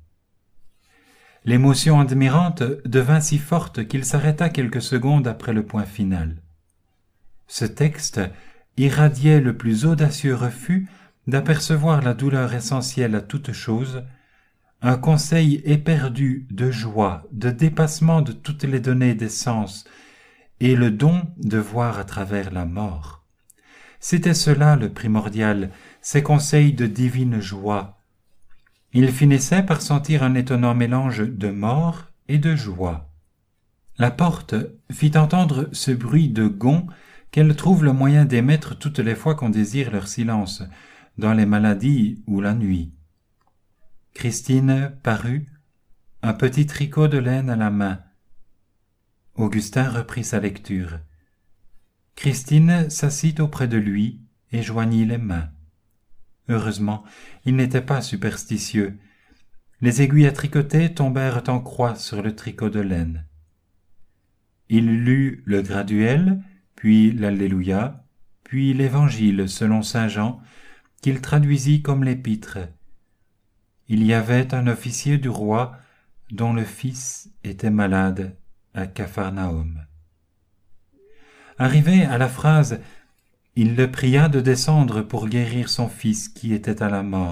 L'émotion admirante devint si forte qu'il s'arrêta quelques secondes après le point final. Ce texte irradiait le plus audacieux refus d'apercevoir la douleur essentielle à toute chose, un conseil éperdu de joie, de dépassement de toutes les données des sens, et le don de voir à travers la mort. C'était cela le primordial, ces conseils de divine joie. Il finissait par sentir un étonnant mélange de mort et de joie. La porte fit entendre ce bruit de gonds qu'elle trouve le moyen d'émettre toutes les fois qu'on désire leur silence, dans les maladies ou la nuit. Christine parut, un petit tricot de laine à la main. Augustin reprit sa lecture. Christine s'assit auprès de lui et joignit les mains. Heureusement, il n'était pas superstitieux. Les aiguilles à tricoter tombèrent en croix sur le tricot de laine. Il lut le graduel, puis l'Alléluia, puis l'Évangile selon saint Jean, qu'il traduisit comme l'épître. Il y avait un officier du roi dont le fils était malade à Capharnaüm. Arrivé à la phrase « Il le pria de descendre pour guérir son fils qui était à la mort »,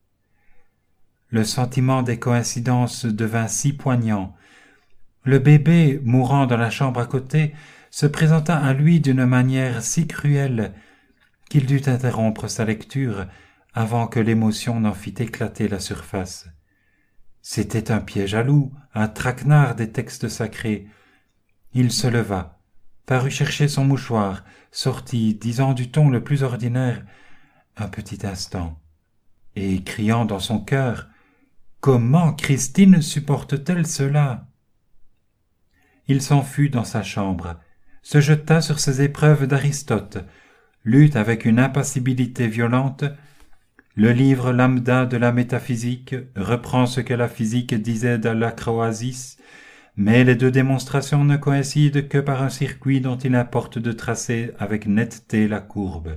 le sentiment des coïncidences devint si poignant. Le bébé, mourant dans la chambre à côté, se présenta à lui d'une manière si cruelle qu'il dut interrompre sa lecture avant que l'émotion n'en fît éclater la surface. C'était un piège à loup, un traquenard des textes sacrés. Il se leva, parut chercher son mouchoir, sortit, disant du ton le plus ordinaire, un petit instant, et criant dans son cœur, « Comment Christine supporte-t-elle cela ?» Il s'enfuit dans sa chambre, se jeta sur ses épreuves d'Aristote, lut avec une impassibilité violente. Le livre lambda de la métaphysique reprend ce que la physique disait de l'Acroasis, mais les deux démonstrations ne coïncident que par un circuit dont il importe de tracer avec netteté la courbe.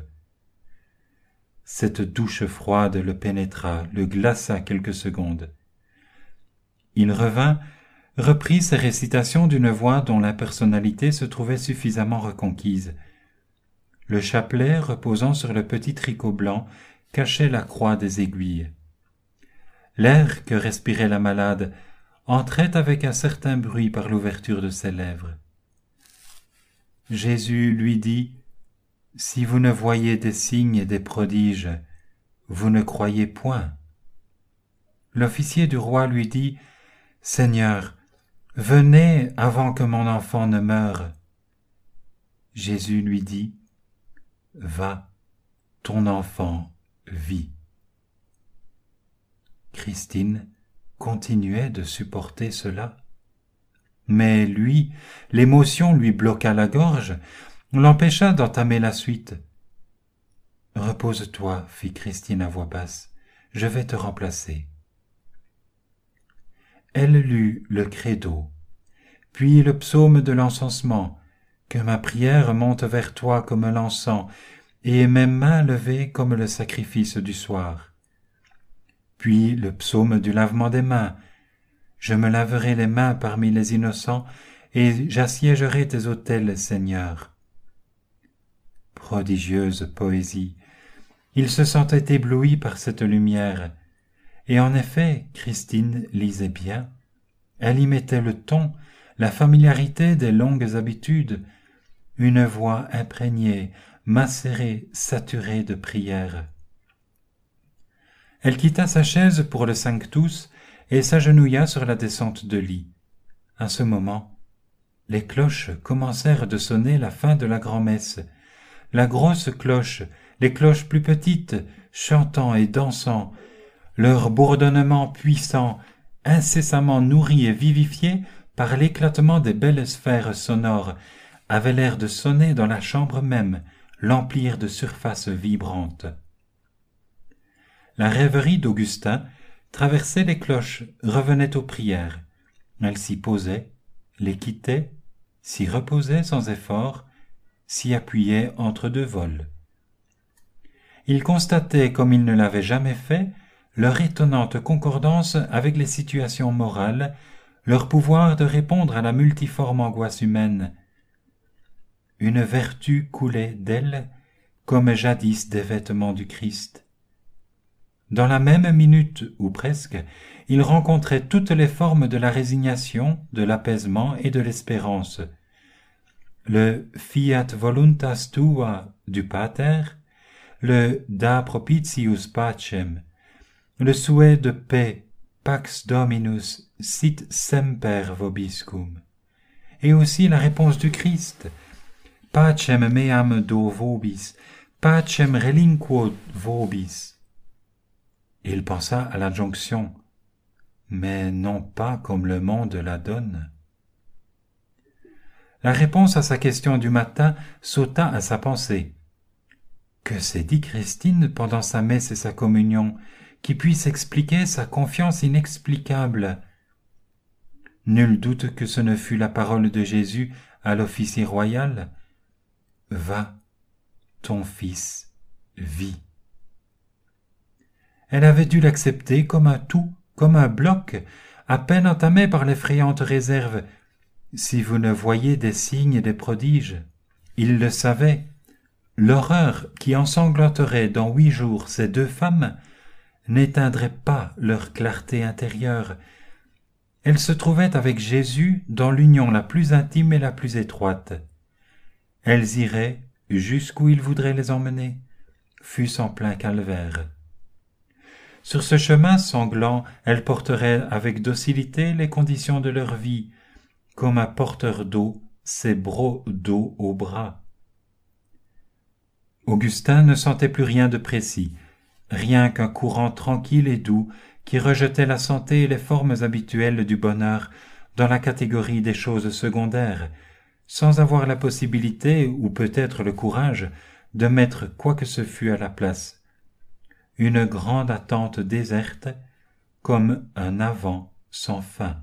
Cette douche froide le pénétra, le glaça quelques secondes. Il revint, reprit ses récitations d'une voix dont l'impersonnalité se trouvait suffisamment reconquise. Le chapelet reposant sur le petit tricot blanc cachait la croix des aiguilles. L'air que respirait la malade entrait avec un certain bruit par l'ouverture de ses lèvres. Jésus lui dit, « Si vous ne voyez des signes et des prodiges, vous ne croyez point. » L'officier du roi lui dit, « Seigneur, venez avant que mon enfant ne meure. » Jésus lui dit, « Va, ton enfant vit. » Christine continuait de supporter cela. Mais lui, l'émotion lui bloqua la gorge, l'empêcha d'entamer la suite. « Repose-toi, fit Christine à voix basse, je vais te remplacer. » Elle lut le credo, puis le psaume de l'encensement, « Que ma prière monte vers toi comme l'encens, et mes mains levées comme le sacrifice du soir. » Puis le psaume du lavement des mains, « Je me laverai les mains parmi les innocents, et j'assiégerai tes autels, Seigneur. » Prodigieuse poésie! Il se sentait ébloui par cette lumière. Et en effet, Christine lisait bien. Elle y mettait le ton, la familiarité des longues habitudes, une voix imprégnée, macérée, saturée de prière. Elle quitta sa chaise pour le Sanctus et s'agenouilla sur la descente de lit. À ce moment, les cloches commencèrent de sonner la fin de la grand-messe. La grosse cloche, les cloches plus petites, chantant et dansant, leur bourdonnement puissant, incessamment nourri et vivifié par l'éclatement des belles sphères sonores, avait l'air de sonner dans la chambre même, l'emplir de surfaces vibrantes. La rêverie d'Augustin traversait les cloches, revenait aux prières. Elle s'y posait, les quittait, s'y reposait sans effort, s'y appuyait entre deux vols. Il constatait, comme il ne l'avait jamais fait, leur étonnante concordance avec les situations morales, leur pouvoir de répondre à la multiforme angoisse humaine. Une vertu coulait d'elle, comme jadis des vêtements du Christ. Dans la même minute, ou presque, il rencontrait toutes les formes de la résignation, de l'apaisement et de l'espérance. Le fiat voluntas tua du Pater, le da propitius pacem, le souhait de paix, pax dominus sit semper vobiscum, et aussi la réponse du Christ, pacem meam do vobis, pacem relinquo vobis. Il pensa à l'adjonction, mais non pas comme le monde la donne. La réponse à sa question du matin sauta à sa pensée. Que s'est dit Christine pendant sa messe et sa communion, qui puisse expliquer sa confiance inexplicable? Nul doute que ce ne fut la parole de Jésus à l'officier royal. « Va, ton fils vit. » Elle avait dû l'accepter comme un tout, comme un bloc, à peine entamé par l'effrayante réserve. Si vous ne voyez des signes et des prodiges, il le savait. L'horreur qui ensanglanterait dans huit jours ces deux femmes n'éteindrait pas leur clarté intérieure. Elles se trouvaient avec Jésus dans l'union la plus intime et la plus étroite. Elles iraient jusqu'où il voudrait les emmener, fût-ce en plein calvaire. Sur ce chemin sanglant, elles porteraient avec docilité les conditions de leur vie, comme un porteur d'eau ses brocs d'eau au bras. Augustin ne sentait plus rien de précis, rien qu'un courant tranquille et doux qui rejetait la santé et les formes habituelles du bonheur dans la catégorie des choses secondaires, sans avoir la possibilité, ou peut-être le courage, de mettre quoi que ce fût à la place. Une grande attente déserte, comme un avant sans fin.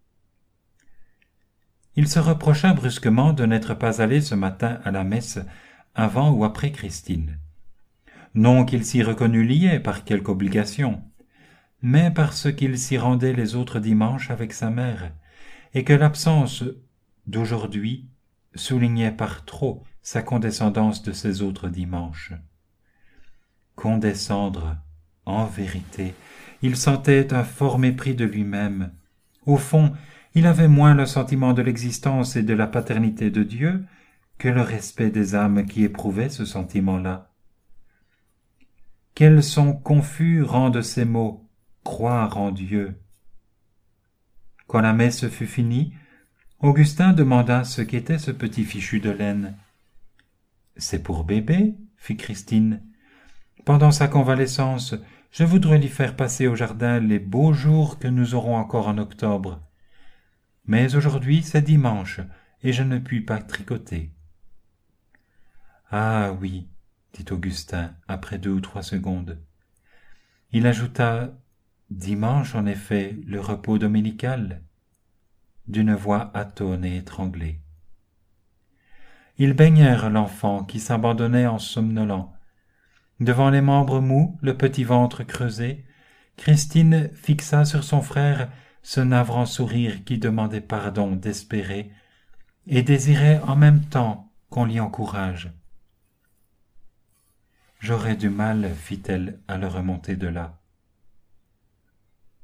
Il se reprocha brusquement de n'être pas allé ce matin à la messe avant ou après Christine. Non qu'il s'y reconnût lié par quelque obligation, mais parce qu'il s'y rendait les autres dimanches avec sa mère, et que l'absence d'aujourd'hui soulignait par trop sa condescendance de ces autres dimanches. Condescendre, en vérité, il sentait un fort mépris de lui-même. Au fond, il avait moins le sentiment de l'existence et de la paternité de Dieu que le respect des âmes qui éprouvaient ce sentiment-là. Quels sons confus rendent ces mots « croire en Dieu ». Quand la messe fut finie, Augustin demanda ce qu'était ce petit fichu de laine. « C'est pour bébé, » fit Christine. « Pendant sa convalescence, je voudrais lui faire passer au jardin les beaux jours que nous aurons encore en octobre. Mais aujourd'hui c'est dimanche, et je ne puis pas tricoter. » « Ah oui, » dit Augustin, après deux ou trois secondes. Il ajouta « Dimanche, en effet, le repos dominical » d'une voix atone et étranglée. Ils baignèrent l'enfant qui s'abandonnait en somnolant. Devant les membres mous, le petit ventre creusé, Christine fixa sur son frère ce navrant sourire qui demandait pardon désespéré et désirait en même temps qu'on l'y encourage. « J'aurais du mal, fit-elle, à le remonter de là. »« Évidemment, »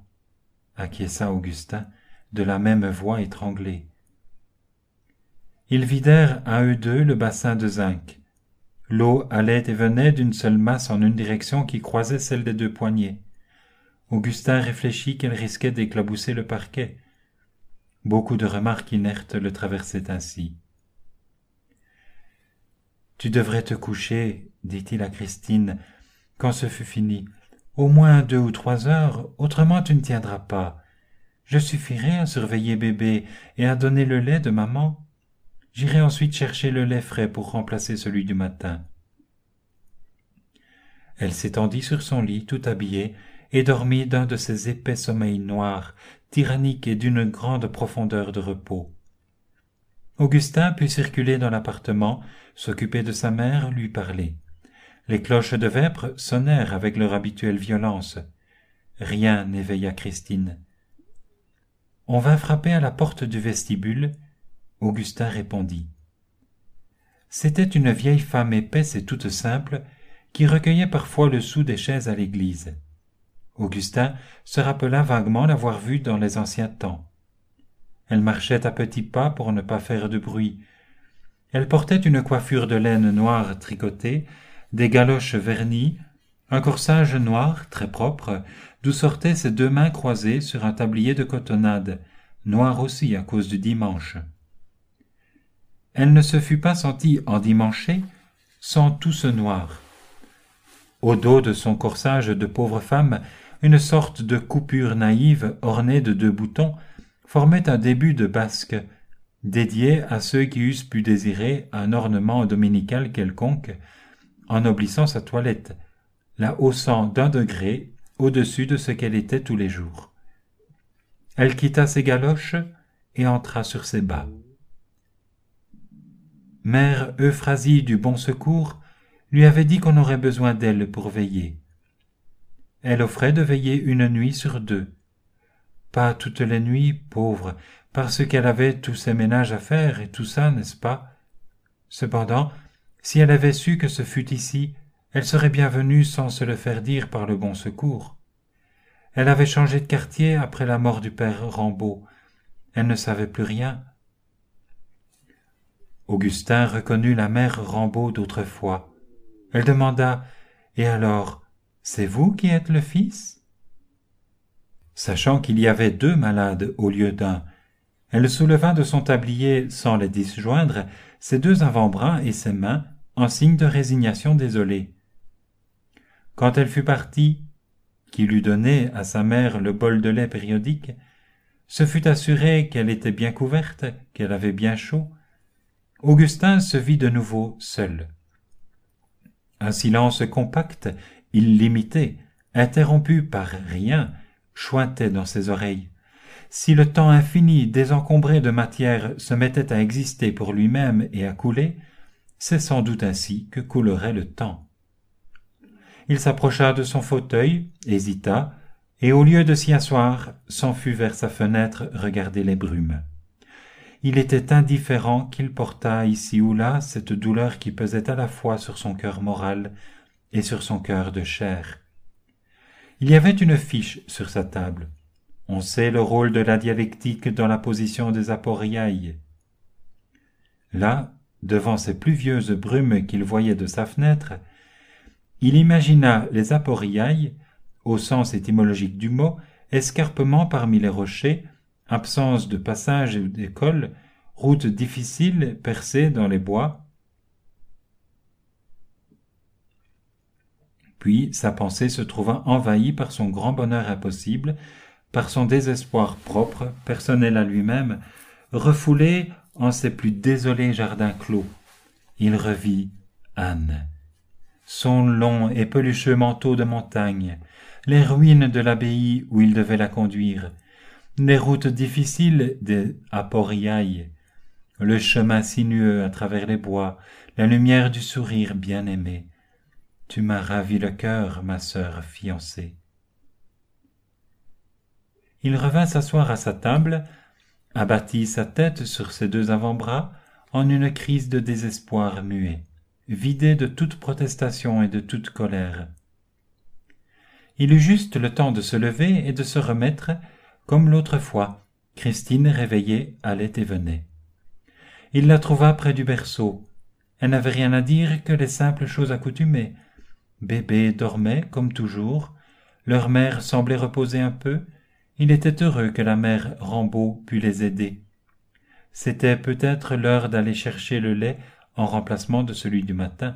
acquiesça Augustin, de la même voix étranglée. Ils vidèrent à eux deux le bassin de zinc. L'eau allait et venait d'une seule masse en une direction qui croisait celle des deux poignées. Augustin réfléchit qu'elle risquait d'éclabousser le parquet. Beaucoup de remarques inertes le traversaient ainsi. « Tu devrais te coucher, dit-il à Christine, quand ce fut fini. Au moins deux ou trois heures, autrement tu ne tiendras pas. Je suffirai à surveiller bébé et à donner le lait de maman. J'irai ensuite chercher le lait frais pour remplacer celui du matin. » Elle s'étendit sur son lit, tout habillée, et dormit d'un de ces épais sommeils noirs, tyranniques et d'une grande profondeur de repos. Augustin put circuler dans l'appartement, s'occuper de sa mère, lui parler. Les cloches de Vêpres sonnèrent avec leur habituelle violence. Rien n'éveilla Christine. On vint frapper à la porte du vestibule. Augustin répondit. C'était une vieille femme épaisse et toute simple qui recueillait parfois le sou des chaises à l'église. Augustin se rappela vaguement l'avoir vue dans les anciens temps. Elle marchait à petits pas pour ne pas faire de bruit. Elle portait une coiffure de laine noire tricotée, des galoches vernies, un corsage noir très propre, d'où sortaient ses deux mains croisées sur un tablier de cotonnade, noir aussi à cause du dimanche. Elle ne se fût pas sentie endimanchée sans tout ce noir. Au dos de son corsage de pauvre femme, une sorte de coupure naïve ornée de deux boutons formait un début de basque, dédié à ceux qui eussent pu désirer un ornement dominical quelconque, ennoblissant sa toilette, la haussant d'un degré au-dessus de ce qu'elle était tous les jours. Elle quitta ses galoches et entra sur ses bas. Mère Euphrasie du Bon Secours lui avait dit qu'on aurait besoin d'elle pour veiller. Elle offrait de veiller une nuit sur deux. Pas toutes les nuits, pauvre, parce qu'elle avait tous ses ménages à faire et tout ça, n'est-ce pas? Cependant, si elle avait su que ce fût ici, elle serait bien venue sans se le faire dire par le Bon Secours. Elle avait changé de quartier après la mort du père Rambaud. Elle ne savait plus rien. Augustin reconnut la mère Rambaud d'autrefois. Elle demanda « Et alors, c'est vous qui êtes le fils ?» Sachant qu'il y avait deux malades au lieu d'un, elle souleva de son tablier, sans les disjoindre, ses deux avant-bras et ses mains, en signe de résignation désolée. Quand elle fut partie, qu'il eut donné à sa mère le bol de lait périodique, se fut assuré qu'elle était bien couverte, qu'elle avait bien chaud, Augustin se vit de nouveau seul. Un silence compact, illimité, interrompu par rien, chointait dans ses oreilles. Si le temps infini, désencombré de matière, se mettait à exister pour lui-même et à couler, c'est sans doute ainsi que coulerait le temps. Il s'approcha de son fauteuil, hésita, et au lieu de s'y asseoir, s'enfuit vers sa fenêtre regarder les brumes. Il était indifférent qu'il portât ici ou là cette douleur qui pesait à la fois sur son cœur moral et sur son cœur de chair. Il y avait une fiche sur sa table. On sait le rôle de la dialectique dans la position des aporiailles. Là, devant ces pluvieuses brumes qu'il voyait de sa fenêtre, il imagina les aporiailles, au sens étymologique du mot, escarpement parmi les rochers, absence de passage ou d'école, route difficile percée dans les bois. Puis sa pensée se trouva envahie par son grand bonheur impossible, par son désespoir propre, personnel à lui-même, refoulé en ses plus désolés jardins clos. Il revit Anne, son long et pelucheux manteau de montagne, les ruines de l'abbaye où il devait la conduire, les routes difficiles des Aporiailles, le chemin sinueux à travers les bois, la lumière du sourire bien-aimé. Tu m'as ravi le cœur, ma sœur fiancée. Il revint s'asseoir à sa table, abattit sa tête sur ses deux avant-bras en une crise de désespoir muet, vidé de toute protestation et de toute colère. Il eut juste le temps de se lever et de se remettre, comme l'autre fois, Christine, réveillée, allait et venait. Il la trouva près du berceau. Elle n'avait rien à dire que les simples choses accoutumées. Bébé dormait, comme toujours. Leur mère semblait reposer un peu. Il était heureux que la mère Rambaud pût les aider. C'était peut-être l'heure d'aller chercher le lait en remplacement de celui du matin.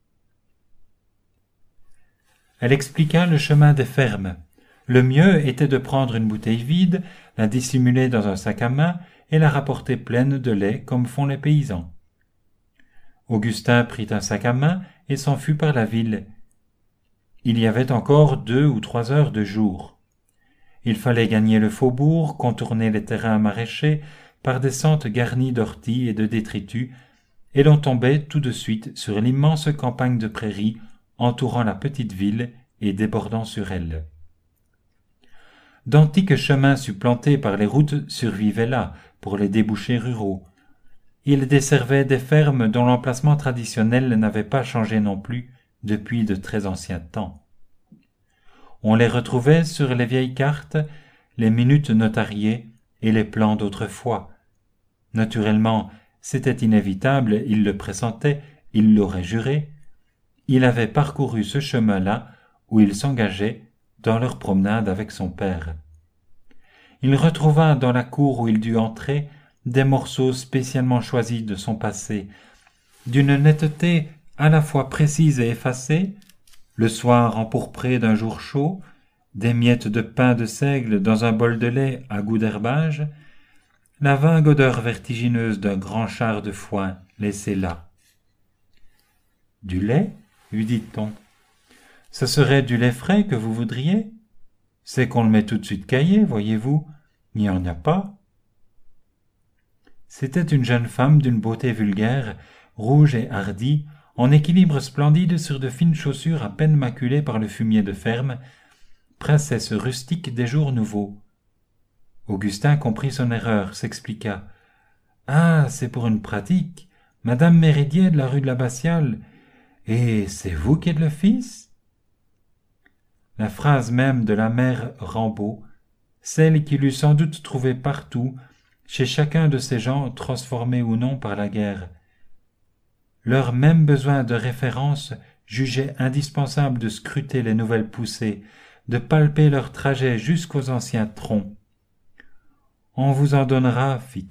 Elle expliqua le chemin des fermes. Le mieux était de prendre une bouteille vide, la dissimuler dans un sac à main et la rapporter pleine de lait comme font les paysans. Augustin prit un sac à main et s'en fut par la ville. Il y avait encore deux ou trois heures de jour. Il fallait gagner le faubourg, contourner les terrains maraîchers par des sentes garnies d'orties et de détritus, et l'on tombait tout de suite sur l'immense campagne de prairies entourant la petite ville et débordant sur elle. D'antiques chemins supplantés par les routes survivaient là pour les débouchés ruraux. Ils desservaient des fermes dont l'emplacement traditionnel n'avait pas changé non plus depuis de très anciens temps. On les retrouvait sur les vieilles cartes, les minutes notariées et les plans d'autrefois. Naturellement, c'était inévitable, il le pressentait, il l'aurait juré. Il avait parcouru ce chemin-là où il s'engageait dans leur promenade avec son père. Il retrouva dans la cour où il dut entrer des morceaux spécialement choisis de son passé, d'une netteté à la fois précise et effacée, le soir empourpré d'un jour chaud, des miettes de pain de seigle dans un bol de lait à goût d'herbage, la vague odeur vertigineuse d'un grand char de foin laissé là. « Du lait ?» lui dit-on. « Ce serait du lait frais que vous voudriez ? C'est qu'on le met tout de suite caillé, voyez-vous, il n'y en a pas. » C'était une jeune femme d'une beauté vulgaire, rouge et hardie, en équilibre splendide sur de fines chaussures à peine maculées par le fumier de ferme, princesse rustique des jours nouveaux. Augustin comprit son erreur, s'expliqua. « Ah, c'est pour une pratique, Madame Méridier de la rue de l'Abbatiale. Et c'est vous qui êtes le fils ?» La phrase même de la mère Rambaud, celle qu'il eût sans doute trouvée partout, chez chacun de ces gens transformés ou non par la guerre. Leur même besoin de référence jugeait indispensable de scruter les nouvelles poussées, de palper leur trajet jusqu'aux anciens troncs. « On vous en donnera, fit-elle. »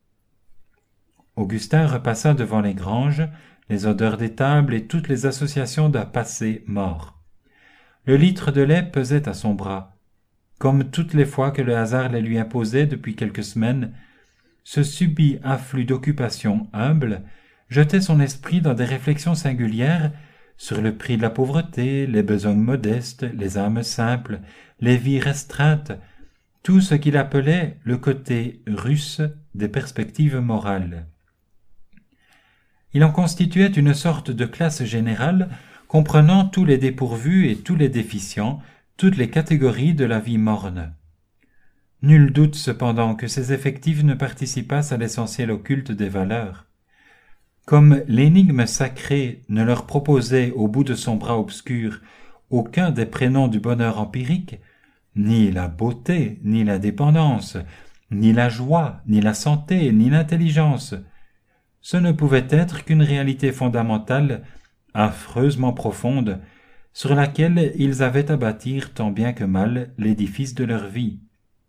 Augustin repassa devant les granges, les odeurs des tables et toutes les associations d'un passé mort. Le litre de lait pesait à son bras. Comme toutes les fois que le hasard les lui imposait depuis quelques semaines, ce subit afflux d'occupations humbles jetait son esprit dans des réflexions singulières sur le prix de la pauvreté, les besognes modestes, les âmes simples, les vies restreintes, tout ce qu'il appelait le côté russe des perspectives morales. Il en constituait une sorte de classe générale comprenant tous les dépourvus et tous les déficients, toutes les catégories de la vie morne. Nul doute cependant que ces effectifs ne participassent à l'essentiel occulte des valeurs. Comme l'énigme sacrée ne leur proposait au bout de son bras obscur aucun des prénoms du bonheur empirique, ni la beauté, ni la dépendance, ni la joie, ni la santé, ni l'intelligence, ce ne pouvait être qu'une réalité fondamentale, affreusement profonde, sur laquelle ils avaient à bâtir tant bien que mal l'édifice de leur vie.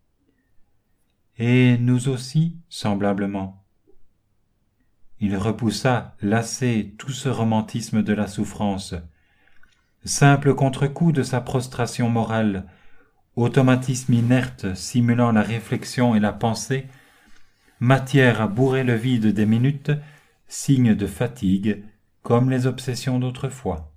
Et nous aussi, semblablement. Il repoussa, lassé, tout ce romantisme de la souffrance. Simple contre-coup de sa prostration morale, automatisme inerte simulant la réflexion et la pensée, matière à bourrer le vide des minutes, signe de fatigue, comme les obsessions d'autrefois.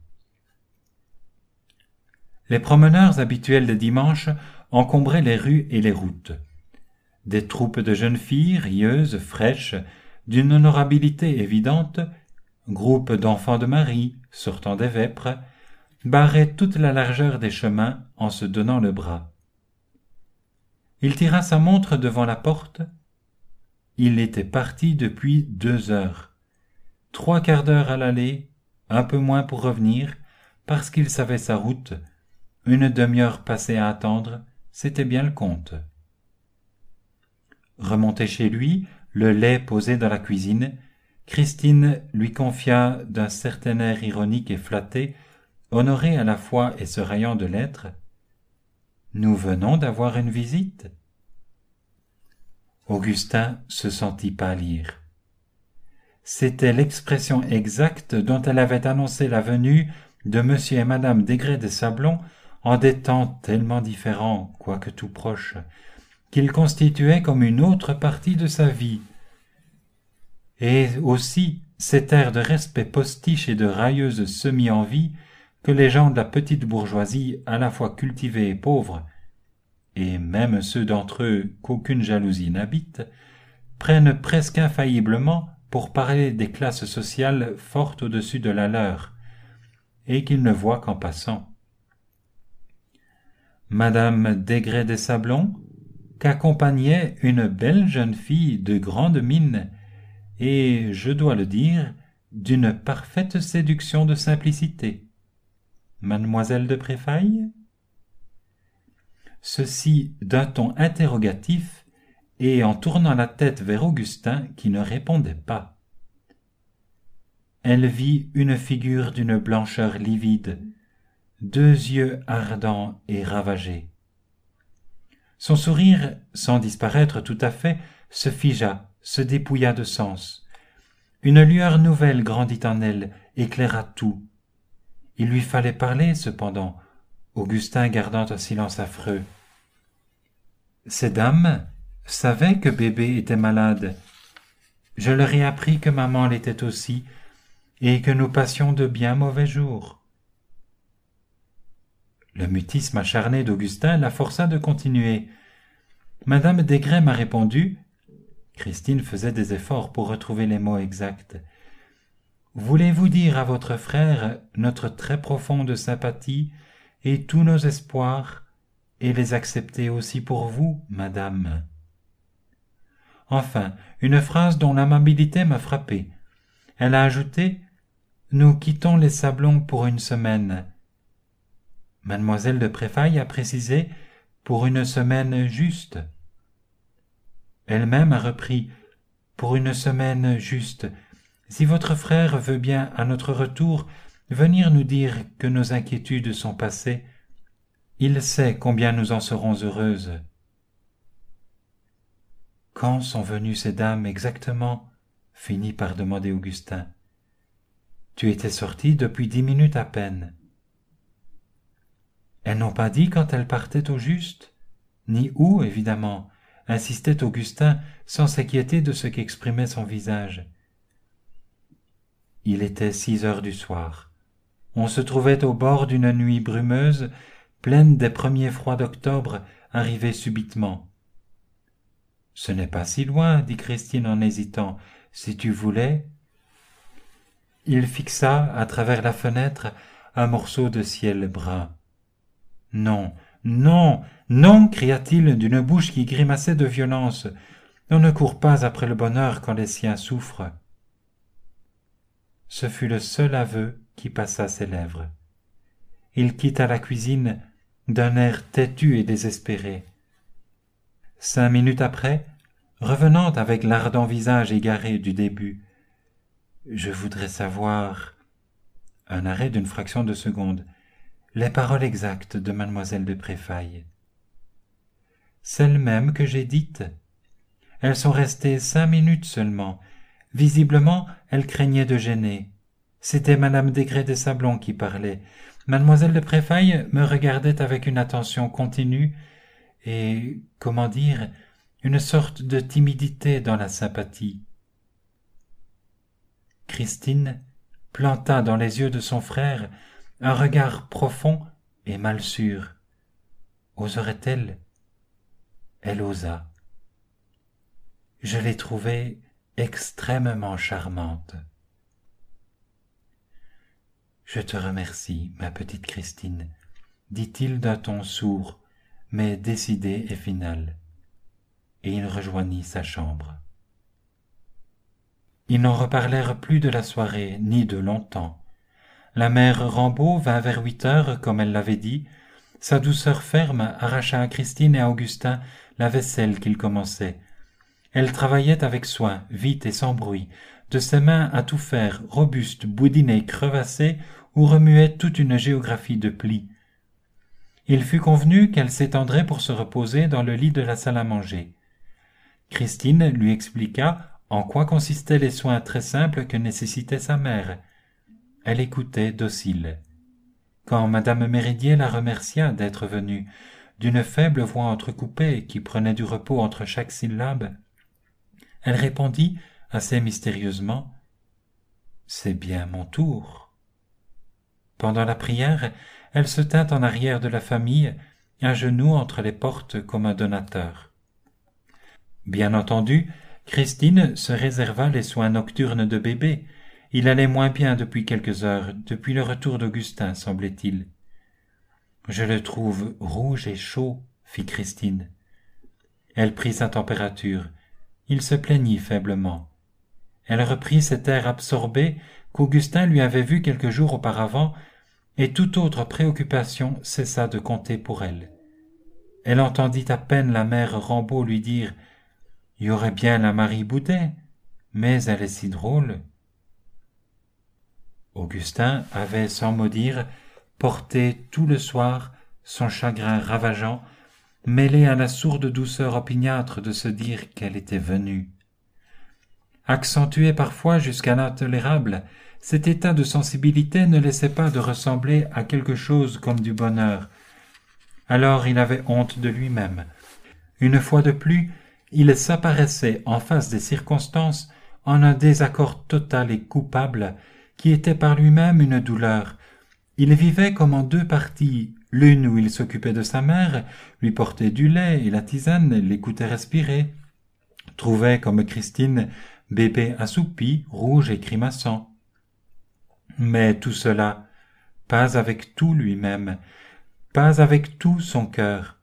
Les promeneurs habituels des dimanches encombraient les rues et les routes. Des troupes de jeunes filles, rieuses, fraîches, d'une honorabilité évidente, groupes d'enfants de Marie, sortant des vêpres, barraient toute la largeur des chemins en se donnant le bras. Il tira sa montre devant la porte. Il était parti depuis deux heures. Trois quarts d'heure à l'aller, un peu moins pour revenir, parce qu'il savait sa route. Une demi-heure passée à attendre, c'était bien le compte. Remonté chez lui, le lait posé dans la cuisine, Christine lui confia d'un certain air ironique et flatté, honoré à la fois et se rayant de l'être: « Nous venons d'avoir une visite. » Augustin se sentit pâlir. C'était l'expression exacte dont elle avait annoncé la venue de monsieur et madame Desgrais de Sablon en des temps tellement différents, quoique tout proches, qu'ils constituaient comme une autre partie de sa vie. Et aussi cet air de respect postiche et de railleuse semi-envie que les gens de la petite bourgeoisie à la fois cultivée et pauvre, et même ceux d'entre eux qu'aucune jalousie n'habite, prennent presque infailliblement pour parler des classes sociales fortes au-dessus de la leur, et qu'ils ne voient qu'en passant. Madame Desgrais des Sablons, qu'accompagnait une belle jeune fille de grande mine, et, je dois le dire, d'une parfaite séduction de simplicité. Mademoiselle de Préfaille? Ceci d'un ton interrogatif, et en tournant la tête vers Augustin qui ne répondait pas. Elle vit une figure d'une blancheur livide, deux yeux ardents et ravagés. Son sourire, sans disparaître tout à fait, se figea, se dépouilla de sens. Une lueur nouvelle grandit en elle, éclaira tout. Il lui fallait parler, cependant, Augustin gardant un silence affreux. Ces dames savaient que bébé était malade. Je leur ai appris que maman l'était aussi, et que nous passions de bien mauvais jours. Le mutisme acharné d'Augustin la força de continuer. Madame Desgrais m'a répondu. Christine faisait des efforts pour retrouver les mots exacts. Voulez-vous dire à votre frère notre très profonde sympathie et tous nos espoirs, et les accepter aussi pour vous, madame? Enfin, une phrase dont l'amabilité m'a frappé. Elle a ajouté: nous quittons les Sablons pour une semaine. Mademoiselle de Préfaille a précisé pour une semaine juste. Elle-même a repris pour une semaine juste. Si votre frère veut bien, à notre retour, venir nous dire que nos inquiétudes sont passées, il sait combien nous en serons heureuses. Quand sont venues ces dames exactement? Finit par demander Augustin. Tu étais sorti depuis dix minutes à peine. Elles n'ont pas dit quand elles partaient au juste, ni où, évidemment, insistait Augustin sans s'inquiéter de ce qu'exprimait son visage. Il était six heures du soir. On se trouvait au bord d'une nuit brumeuse, pleine des premiers froids d'octobre arrivés subitement. « Ce n'est pas si loin, dit Christine en hésitant. Si tu voulais... » Il fixa, à travers la fenêtre, un morceau de ciel brun. « Non, non, non !» cria-t-il d'une bouche qui grimaçait de violence. « On ne court pas après le bonheur quand les siens souffrent. » Ce fut le seul aveu qui passa ses lèvres. Il quitta la cuisine d'un air têtu et désespéré. Cinq minutes après, revenant avec l'ardent visage égaré du début, Je voudrais savoir... » Un arrêt d'une fraction de seconde. « Les paroles exactes de mademoiselle de Préfaille. »« Celles mêmes que j'ai dites. Elles sont restées cinq minutes seulement. Visiblement, elle craignait de gêner. C'était madame Desgrais des Sablons qui parlait. Mademoiselle de Préfaille me regardait avec une attention continue et, comment dire, une sorte de timidité dans la sympathie. » Christine planta dans les yeux de son frère un regard profond et mal sûr. Oserait-elle? Elle osa. « Je l'ai trouvée extrêmement charmante. »« Je te remercie, ma petite Christine, » dit-il d'un ton sourd, mais décidé et final, et il rejoignit sa chambre. Ils n'en reparlèrent plus de la soirée, ni de longtemps. La mère Rambaud vint vers huit heures, comme elle l'avait dit. Sa douceur ferme arracha à Christine et à Augustin la vaisselle qu'ils commençaient. Elle travaillait avec soin, vite et sans bruit, de ses mains à tout faire, robustes, boudinées, crevassées, où remuait toute une géographie de plis. Il fut convenu qu'elle s'étendrait pour se reposer dans le lit de la salle à manger. Christine lui expliqua en quoi consistaient les soins très simples que nécessitait sa mère. Elle écoutait docile. Quand madame Méridier la remercia d'être venue, d'une faible voix entrecoupée qui prenait du repos entre chaque syllabe, elle répondit assez mystérieusement « C'est bien mon tour ». Pendant la prière, elle se tint en arrière de la famille, un genou entre les portes comme un donateur. Bien entendu, Christine se réserva les soins nocturnes de bébé. Il allait moins bien depuis quelques heures, depuis le retour d'Augustin, semblait-il. « Je le trouve rouge et chaud, » fit Christine. Elle prit sa température. Il se plaignit faiblement. Elle reprit cet air absorbé qu'Augustin lui avait vu quelques jours auparavant, et toute autre préoccupation cessa de compter pour elle. Elle entendit à peine la mère Rambaud lui dire « Il y aurait bien la Marie Boudet, mais elle est si drôle. » Augustin avait, sans mot dire, porté tout le soir son chagrin ravageant, mêlé à la sourde douceur opiniâtre de se dire qu'elle était venue. Accentué parfois jusqu'à l'intolérable, cet état de sensibilité ne laissait pas de ressembler à quelque chose comme du bonheur. Alors il avait honte de lui-même. Une fois de plus, il s'apparaissait en face des circonstances en un désaccord total et coupable qui était par lui-même une douleur. Il vivait comme en deux parties, l'une où il s'occupait de sa mère, lui portait du lait et la tisane, l'écoutait respirer, trouvait comme Christine bébé assoupi, rouge et grimaçant. Mais tout cela, pas avec tout lui-même, pas avec tout son cœur.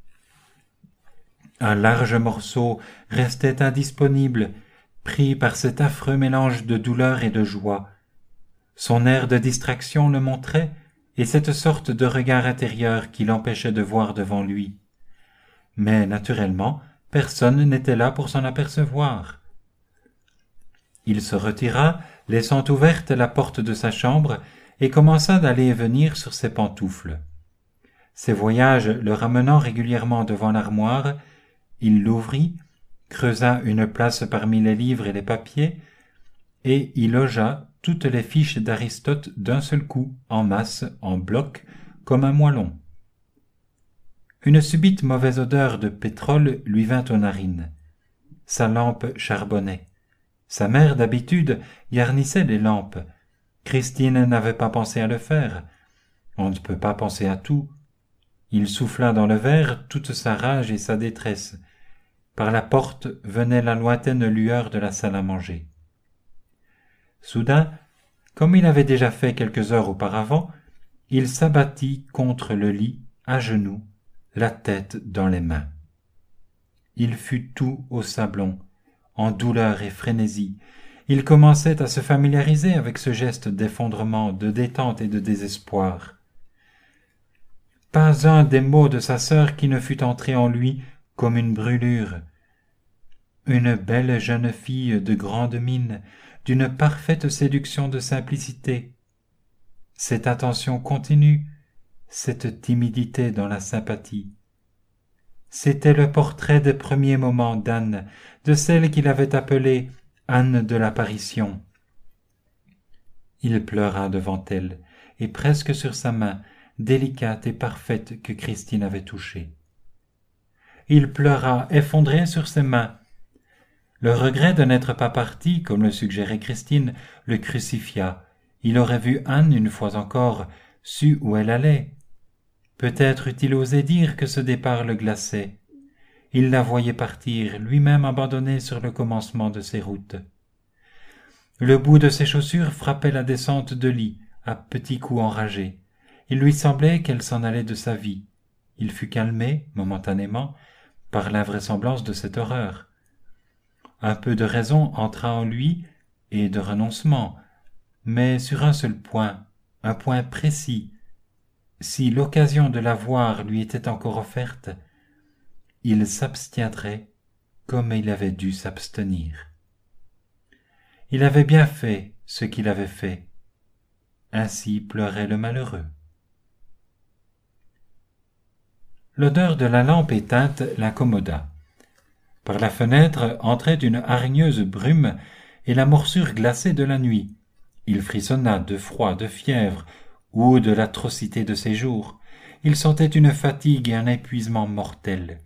Un large morceau restait indisponible, pris par cet affreux mélange de douleur et de joie. Son air de distraction le montrait, et cette sorte de regard intérieur qui l'empêchait de voir devant lui. Mais naturellement, personne n'était là pour s'en apercevoir. Il se retira, laissant ouverte la porte de sa chambre, et commença d'aller et venir sur ses pantoufles. Ses voyages le ramenant régulièrement devant l'armoire, il l'ouvrit, creusa une place parmi les livres et les papiers, et y logea toutes les fiches d'Aristote d'un seul coup, en masse, en bloc, comme un moellon. Une subite mauvaise odeur de pétrole lui vint aux narines. Sa lampe charbonnait. Sa mère, d'habitude, garnissait les lampes. Christine n'avait pas pensé à le faire. On ne peut pas penser à tout. Il souffla dans le verre toute sa rage et sa détresse. Par la porte venait la lointaine lueur de la salle à manger. Soudain, comme il avait déjà fait quelques heures auparavant, il s'abattit contre le lit, à genoux, la tête dans les mains. Il fut tout au sablon, en douleur et frénésie. Il commençait à se familiariser avec ce geste d'effondrement, de détente et de désespoir. Pas un des mots de sa sœur qui ne fût entré en lui comme une brûlure. Une belle jeune fille de grande mine, d'une parfaite séduction de simplicité. Cette attention continue, cette timidité dans la sympathie. C'était le portrait des premiers moments d'Anne, de celle qu'il avait appelée Anne de l'apparition. Il pleura devant elle, et presque sur sa main, délicate et parfaite que Christine avait touchée. Il pleura, effondré sur ses mains. Le regret de n'être pas parti, comme le suggérait Christine, le crucifia. Il aurait vu Anne une fois encore, su où elle allait. Peut-être eût-il osé dire que ce départ le glaçait. Il la voyait partir, lui-même abandonné sur le commencement de ses routes. Le bout de ses chaussures frappait la descente de lit, à petits coups enragés. Il lui semblait qu'elle s'en allait de sa vie. Il fut calmé, momentanément, par l'invraisemblance de cette horreur. Un peu de raison entra en lui, et de renoncement, mais sur un seul point, un point précis. Si l'occasion de la voir lui était encore offerte, il s'abstiendrait comme il avait dû s'abstenir. Il avait bien fait ce qu'il avait fait. Ainsi pleurait le malheureux. L'odeur de la lampe éteinte l'accommoda. Par la fenêtre entrait une hargneuse brume et la morsure glacée de la nuit. Il frissonna de froid, de fièvre, ou de l'atrocité de ses jours. Il sentait une fatigue et un épuisement mortels.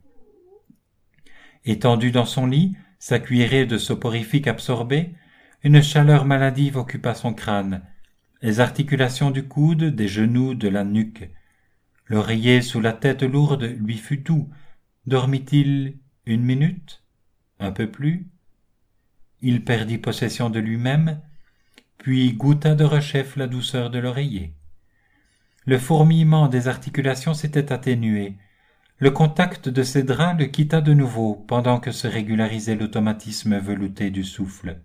Étendu dans son lit, sa cuillerée de soporifique absorbée, une chaleur maladive occupa son crâne, les articulations du coude, des genoux, de la nuque. L'oreiller sous la tête lourde lui fut doux. Dormit-il une minute? Un peu plus? Il perdit possession de lui-même, puis goûta de rechef la douceur de l'oreiller. Le fourmillement des articulations s'était atténué. Le contact de ses draps le quitta de nouveau pendant que se régularisait l'automatisme velouté du souffle.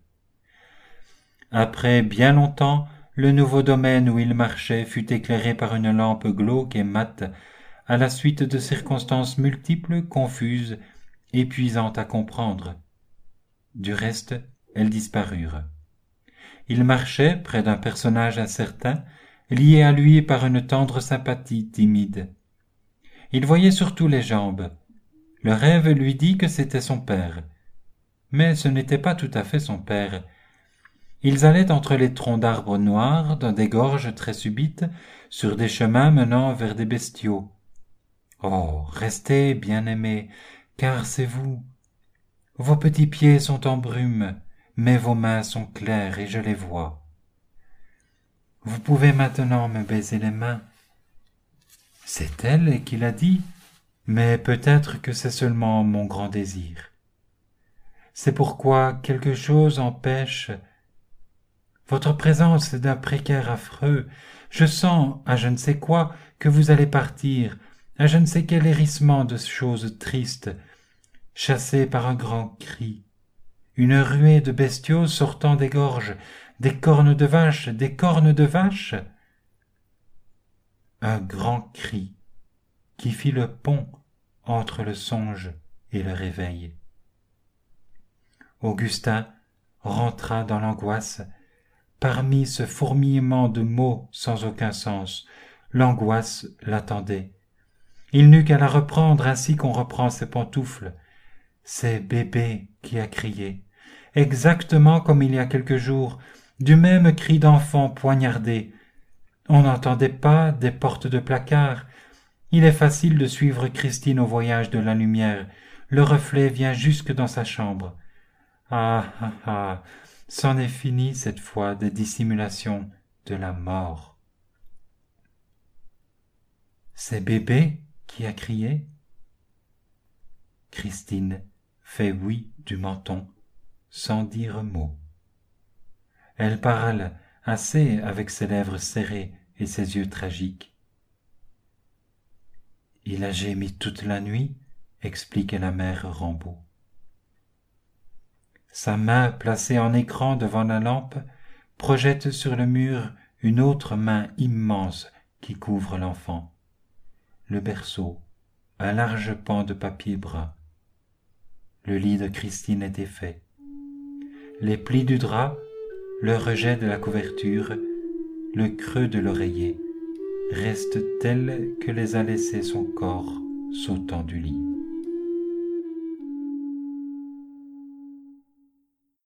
Après bien longtemps, le nouveau domaine où il marchait fut éclairé par une lampe glauque et mate, à la suite de circonstances multiples, confuses, épuisantes à comprendre. Du reste, elles disparurent. Il marchait près d'un personnage incertain, lié à lui par une tendre sympathie timide. Il voyait surtout les jambes. Le rêve lui dit que c'était son père. Mais ce n'était pas tout à fait son père. Ils allaient entre les troncs d'arbres noirs, dans des gorges très subites, sur des chemins menant vers des bestiaux. Oh, restez, bien-aimé, car c'est vous. Vos petits pieds sont en brume, mais vos mains sont claires et je les vois. Vous pouvez maintenant me baiser les mains. C'est elle qui l'a dit, mais peut-être que c'est seulement mon grand désir. C'est pourquoi quelque chose empêche. Votre présence est d'un précaire affreux. Je sens, à je ne sais quoi, que vous allez partir, à je ne sais quel hérissement de choses tristes, chassé par un grand cri. Une ruée de bestiaux sortant des gorges, des cornes de vache, des cornes de vache. Un grand cri qui fit le pont entre le songe et le réveil. Augustin rentra dans l'angoisse. Parmi ce fourmillement de mots sans aucun sens, l'angoisse l'attendait. Il n'eut qu'à la reprendre ainsi qu'on reprend ses pantoufles. C'est bébé qui a crié, exactement comme il y a quelques jours, du même cri d'enfant poignardé. On n'entendait pas des portes de placard. Il est facile de suivre Christine au voyage de la lumière. Le reflet vient jusque dans sa chambre. Ah, ah, ah, c'en est fini cette fois des dissimulations de la mort. C'est bébé qui a crié. Christine fait oui du menton, sans dire mot. Elle parle assez avec ses lèvres serrées et ses yeux tragiques. Il a gémi toute la nuit, explique la mère Rambaud. Sa main placée en écran devant la lampe projette sur le mur une autre main immense qui couvre l'enfant. Le berceau, un large pan de papier brun. Le lit de Christine est défait. Les plis du drap le rejet de la couverture, le creux de l'oreiller, reste tel que les a laissés son corps sautant du lit.